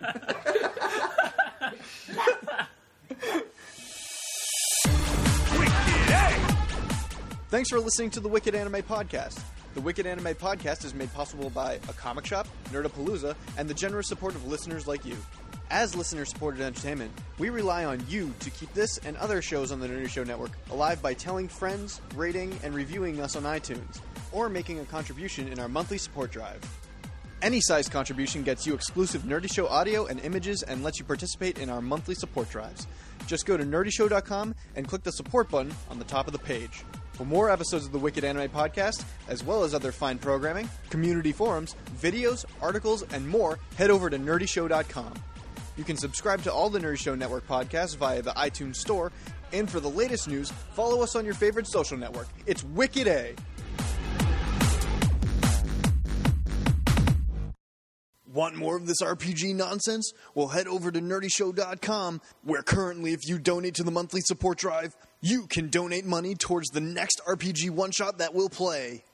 Thanks for listening to the Wicked Anime Podcast. The Wicked Anime Podcast is made possible by a comic shop, Nerdapalooza, and the generous support of listeners like you. As listener-supported entertainment, we rely on you to keep this and other shows on the Nerdy Show Network alive by telling friends, rating, and reviewing us on iTunes, or making a contribution in our monthly support drive. Any size contribution gets you exclusive Nerdy Show audio and images and lets you participate in our monthly support drives. Just go to nerdy show dot com and click the support button on the top of the page. For more episodes of the Wicked Anime Podcast, as well as other fine programming, community forums, videos, articles, and more, head over to nerdy show dot com. You can subscribe to all the Nerdy Show Network podcasts via the iTunes Store, and for the latest news, follow us on your favorite social network. It's Wicked A! Want more of this R P G nonsense? Well, head over to nerdy show dot com, where currently, if you donate to the monthly support drive, you can donate money towards the next R P G one-shot that we'll play.